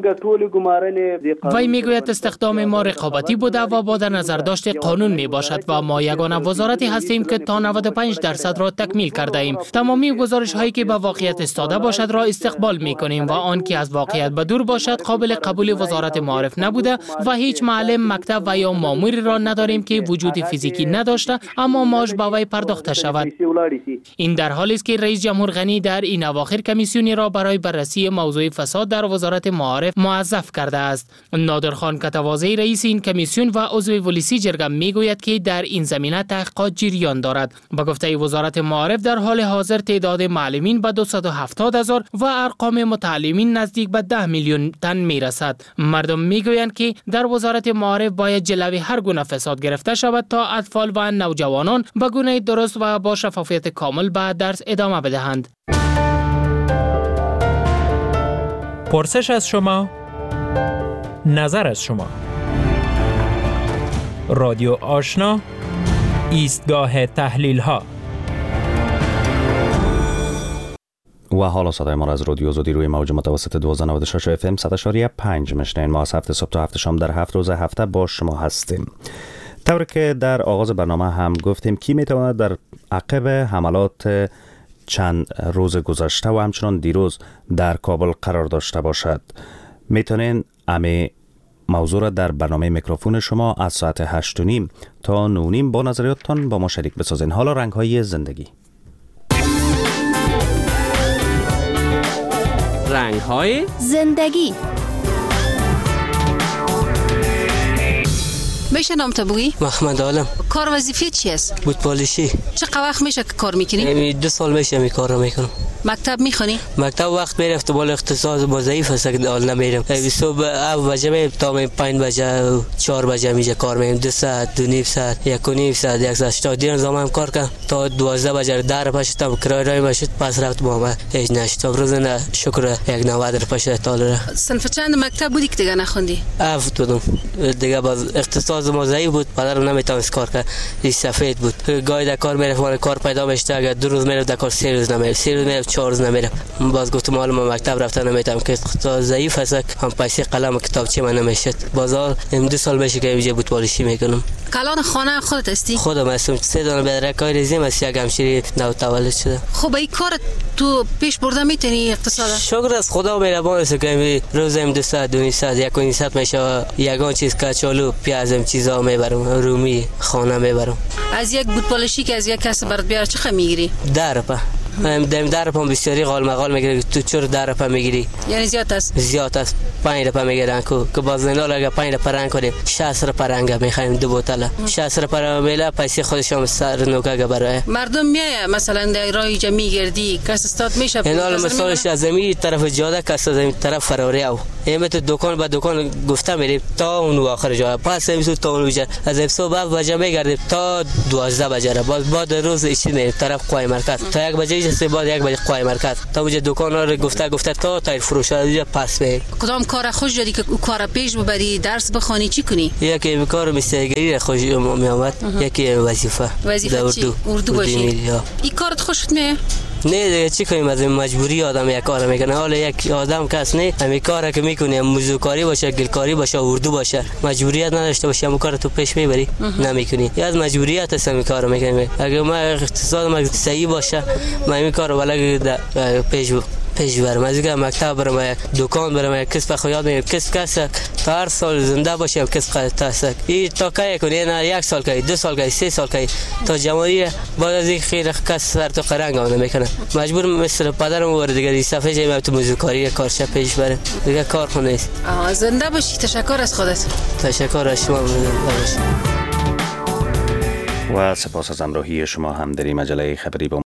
S11: وی میگوید استخدام ما رقابتی بوده و با در نظر داشت قانون می باشد و ما یگانه وزارتی هستیم که تا نود و پنج درصد را تکمیل کرده ایم. تمامی گزارش هایی که به واقعیت استاده باشد را استقبال می کنیم و آن که از واقعیت به دور باشد قابل قبول وزارت معارف نبوده و هیچ معلم، مکتب و یا ماموری را نداریم که وجود فیزیکی نداشته اما ماش به وی پرداخته شود. این در حالی است که رئیس جمهور غنی در این اواخر کمیسیونی را برای بررسی موضوع فساد در وزارت معارف موظف کرده است. نادرخان کتوازی رئیس این کمیسیون و عضو ولیسی جرگه میگوید که در این زمینه تحقیقات جریان دارد. با گفته وزارت معارف در حال حاضر تعداد معلمین به دویست و هفتاد هزار و ارقام متعلمین نزدیک به ده میلیون تن میرسد. مردم میگویند که در وزارت معارف باید جلوی هر گونه فساد گرفته شود تا اطفال و نوجوانان به گونه درست و با شفافیت کامل به درس ادامه بدهند.
S13: پرسش از شما، نظر از شما. رادیو آشنا، ایستگاه تحلیل ها.
S4: و حالا صدای ما را از رادیو آزادی روی موج متوسط دویست و نود و شش اف ام صد و پنج میشنوید. ما از هفته صبح تا هفته شام در هفت روز هفته با شما هستیم. طوری که در آغاز برنامه هم گفتیم کی میتواند در عقب حملات چند روز گذشته و همچنان دیروز در کابل قرار داشته باشد. میتونین امی موضوع را در برنامه میکروفون شما از ساعت هشت و نیم تا نه و نیم با نظریاتتان با ما شریک بسازین. حالا رنگ های زندگی.
S9: رنگ های
S16: زندگی.
S9: میشه نام تو بگی؟
S7: محمد عالم.
S9: کار وظیفه چی است؟
S7: بود پالیشی.
S9: چقدر وقت میشه که کار میکنی؟
S7: دو سال میشه می کار میکنم.
S9: مکتب میخونی؟
S7: مکتب وقت میرفت بالا اقتصاد با ضعیف است که حال نمیرم. صبح او بجه می تا پنج بجه و چهار بجه میشه کار میکنم. دو ساعت، دو نیم ساعت، یک و نیم ساعت، یک ساعت تا دیر زمان کار کردم تا دوازده بجه در پاشتم کرای رای باشد پس رفت با هیچ نشد. روز نه شکر یک نود در پاشد تاله.
S9: صنف چند مکتب بودی که دیگه نخوندی؟
S7: افت بودم. دیگه باز اقتصاد ما ضعیف بود. پدرم نمیتونست کار کنه. این سفید بود. گاهی در کار میرفت کار پیدا میشد. اگر دو روز میرفت در کار سه روز نمیرفت. سه روز میرفت چهار روز نمیرفت. باز گفتم حالا من مکتب رفتن نمیتونم که اقتصاد ضعیف است. هم پیسه قلم و کتابچه من نمیشد. بازار ام دو سال میشه که اینجا بود پالیشی میکنم.
S9: کلان خانه خودت هستی؟
S7: خودم هستم. سه دانه بدرکای ریزیم است. یک همشیری نو تولد شده.
S9: خب این کار تو پیش برده میتونی اقتصاد؟
S7: شکر از خدا مهربان است که روز ام دو ساعت دو ساعت یک و نیم ساعت میشه یگان چیز کچالو پیازم چیزا میبرم رومی خانه میبرم.
S9: از یک بود پالیشی که از یک کس برات بیاره چقدر میگیری؟
S7: ده روپه. من دم ده روپه بسیاری قال مقال میگیری. تو چرا ده روپه میگیری؟
S9: یعنی زیاد است؟
S7: زیاد است. پنج روپه میگیرن کو که باز نه اگه پنج روپه رنگ کنیم شصت روپه رنگ میخوایم دو بوتل. شصت روپه میله پیسه خودشون سر نوکا برای
S9: مردم میای مثلا در راه اینجا میگردی کس استاد میشه.
S7: اینا مثالش از زمین طرف جاده کس از زمین طرف فراری او این تو دکان به دکان گفته میریم تا اون آخر جا، پس امروز تا اون وجه از صبح بجه میگردیم تا دوازده بجه. باز بعد روز ایشی میریم طرف قوای مرکز تا یک بجه است، بعد یک بجه قوای مرکز تا وجه دکان رو گفته گفته تا تایر فروش وجه پس می.
S9: کدام کار خوش داری که کار پیش ببری، درس بخونی، چی کنی؟
S7: یکی کار مستاجری خوش می آمد، یکی وظیفه
S9: وظیفه چی؟ اردو باشی. این کارت خوشت میاد؟
S7: نه دیگه چی کنیم، از مجبوری آدم یک کار میکنه. حالا یک آدم کس نه همین کاری که میکنه موزیکاری باشه، گلکاری باشه، اردو باشه، مجبوریت نداشته باشه همون کار تو پیش میبری نمیکنی، یا از مجبوریت است همین کارو میکنی. اگه ما اقتصاد ما صحیح باشه ما همین کارو ولی پیش پیش برم. از اینکه مکتب برم، دکان برم، کسب خود میگم کسب کسب تا هر سال زنده باشم کسب تاسک. این تا کی کنی؟ نه یک سال کی، دو سال کی، سه سال کی تا جمعی بعد از این خیر کس سر تو قرنگ آمده میکنه. مجبور مثل پدرم ور دیگه صفحه جای تو موزیکاری کارش پیش بره دیگه کار خونه است.
S9: زنده باشی. تشکر از خودت.
S7: تشکر از شما.
S4: و سپاس از همراهی شما هم در این مجله خبری با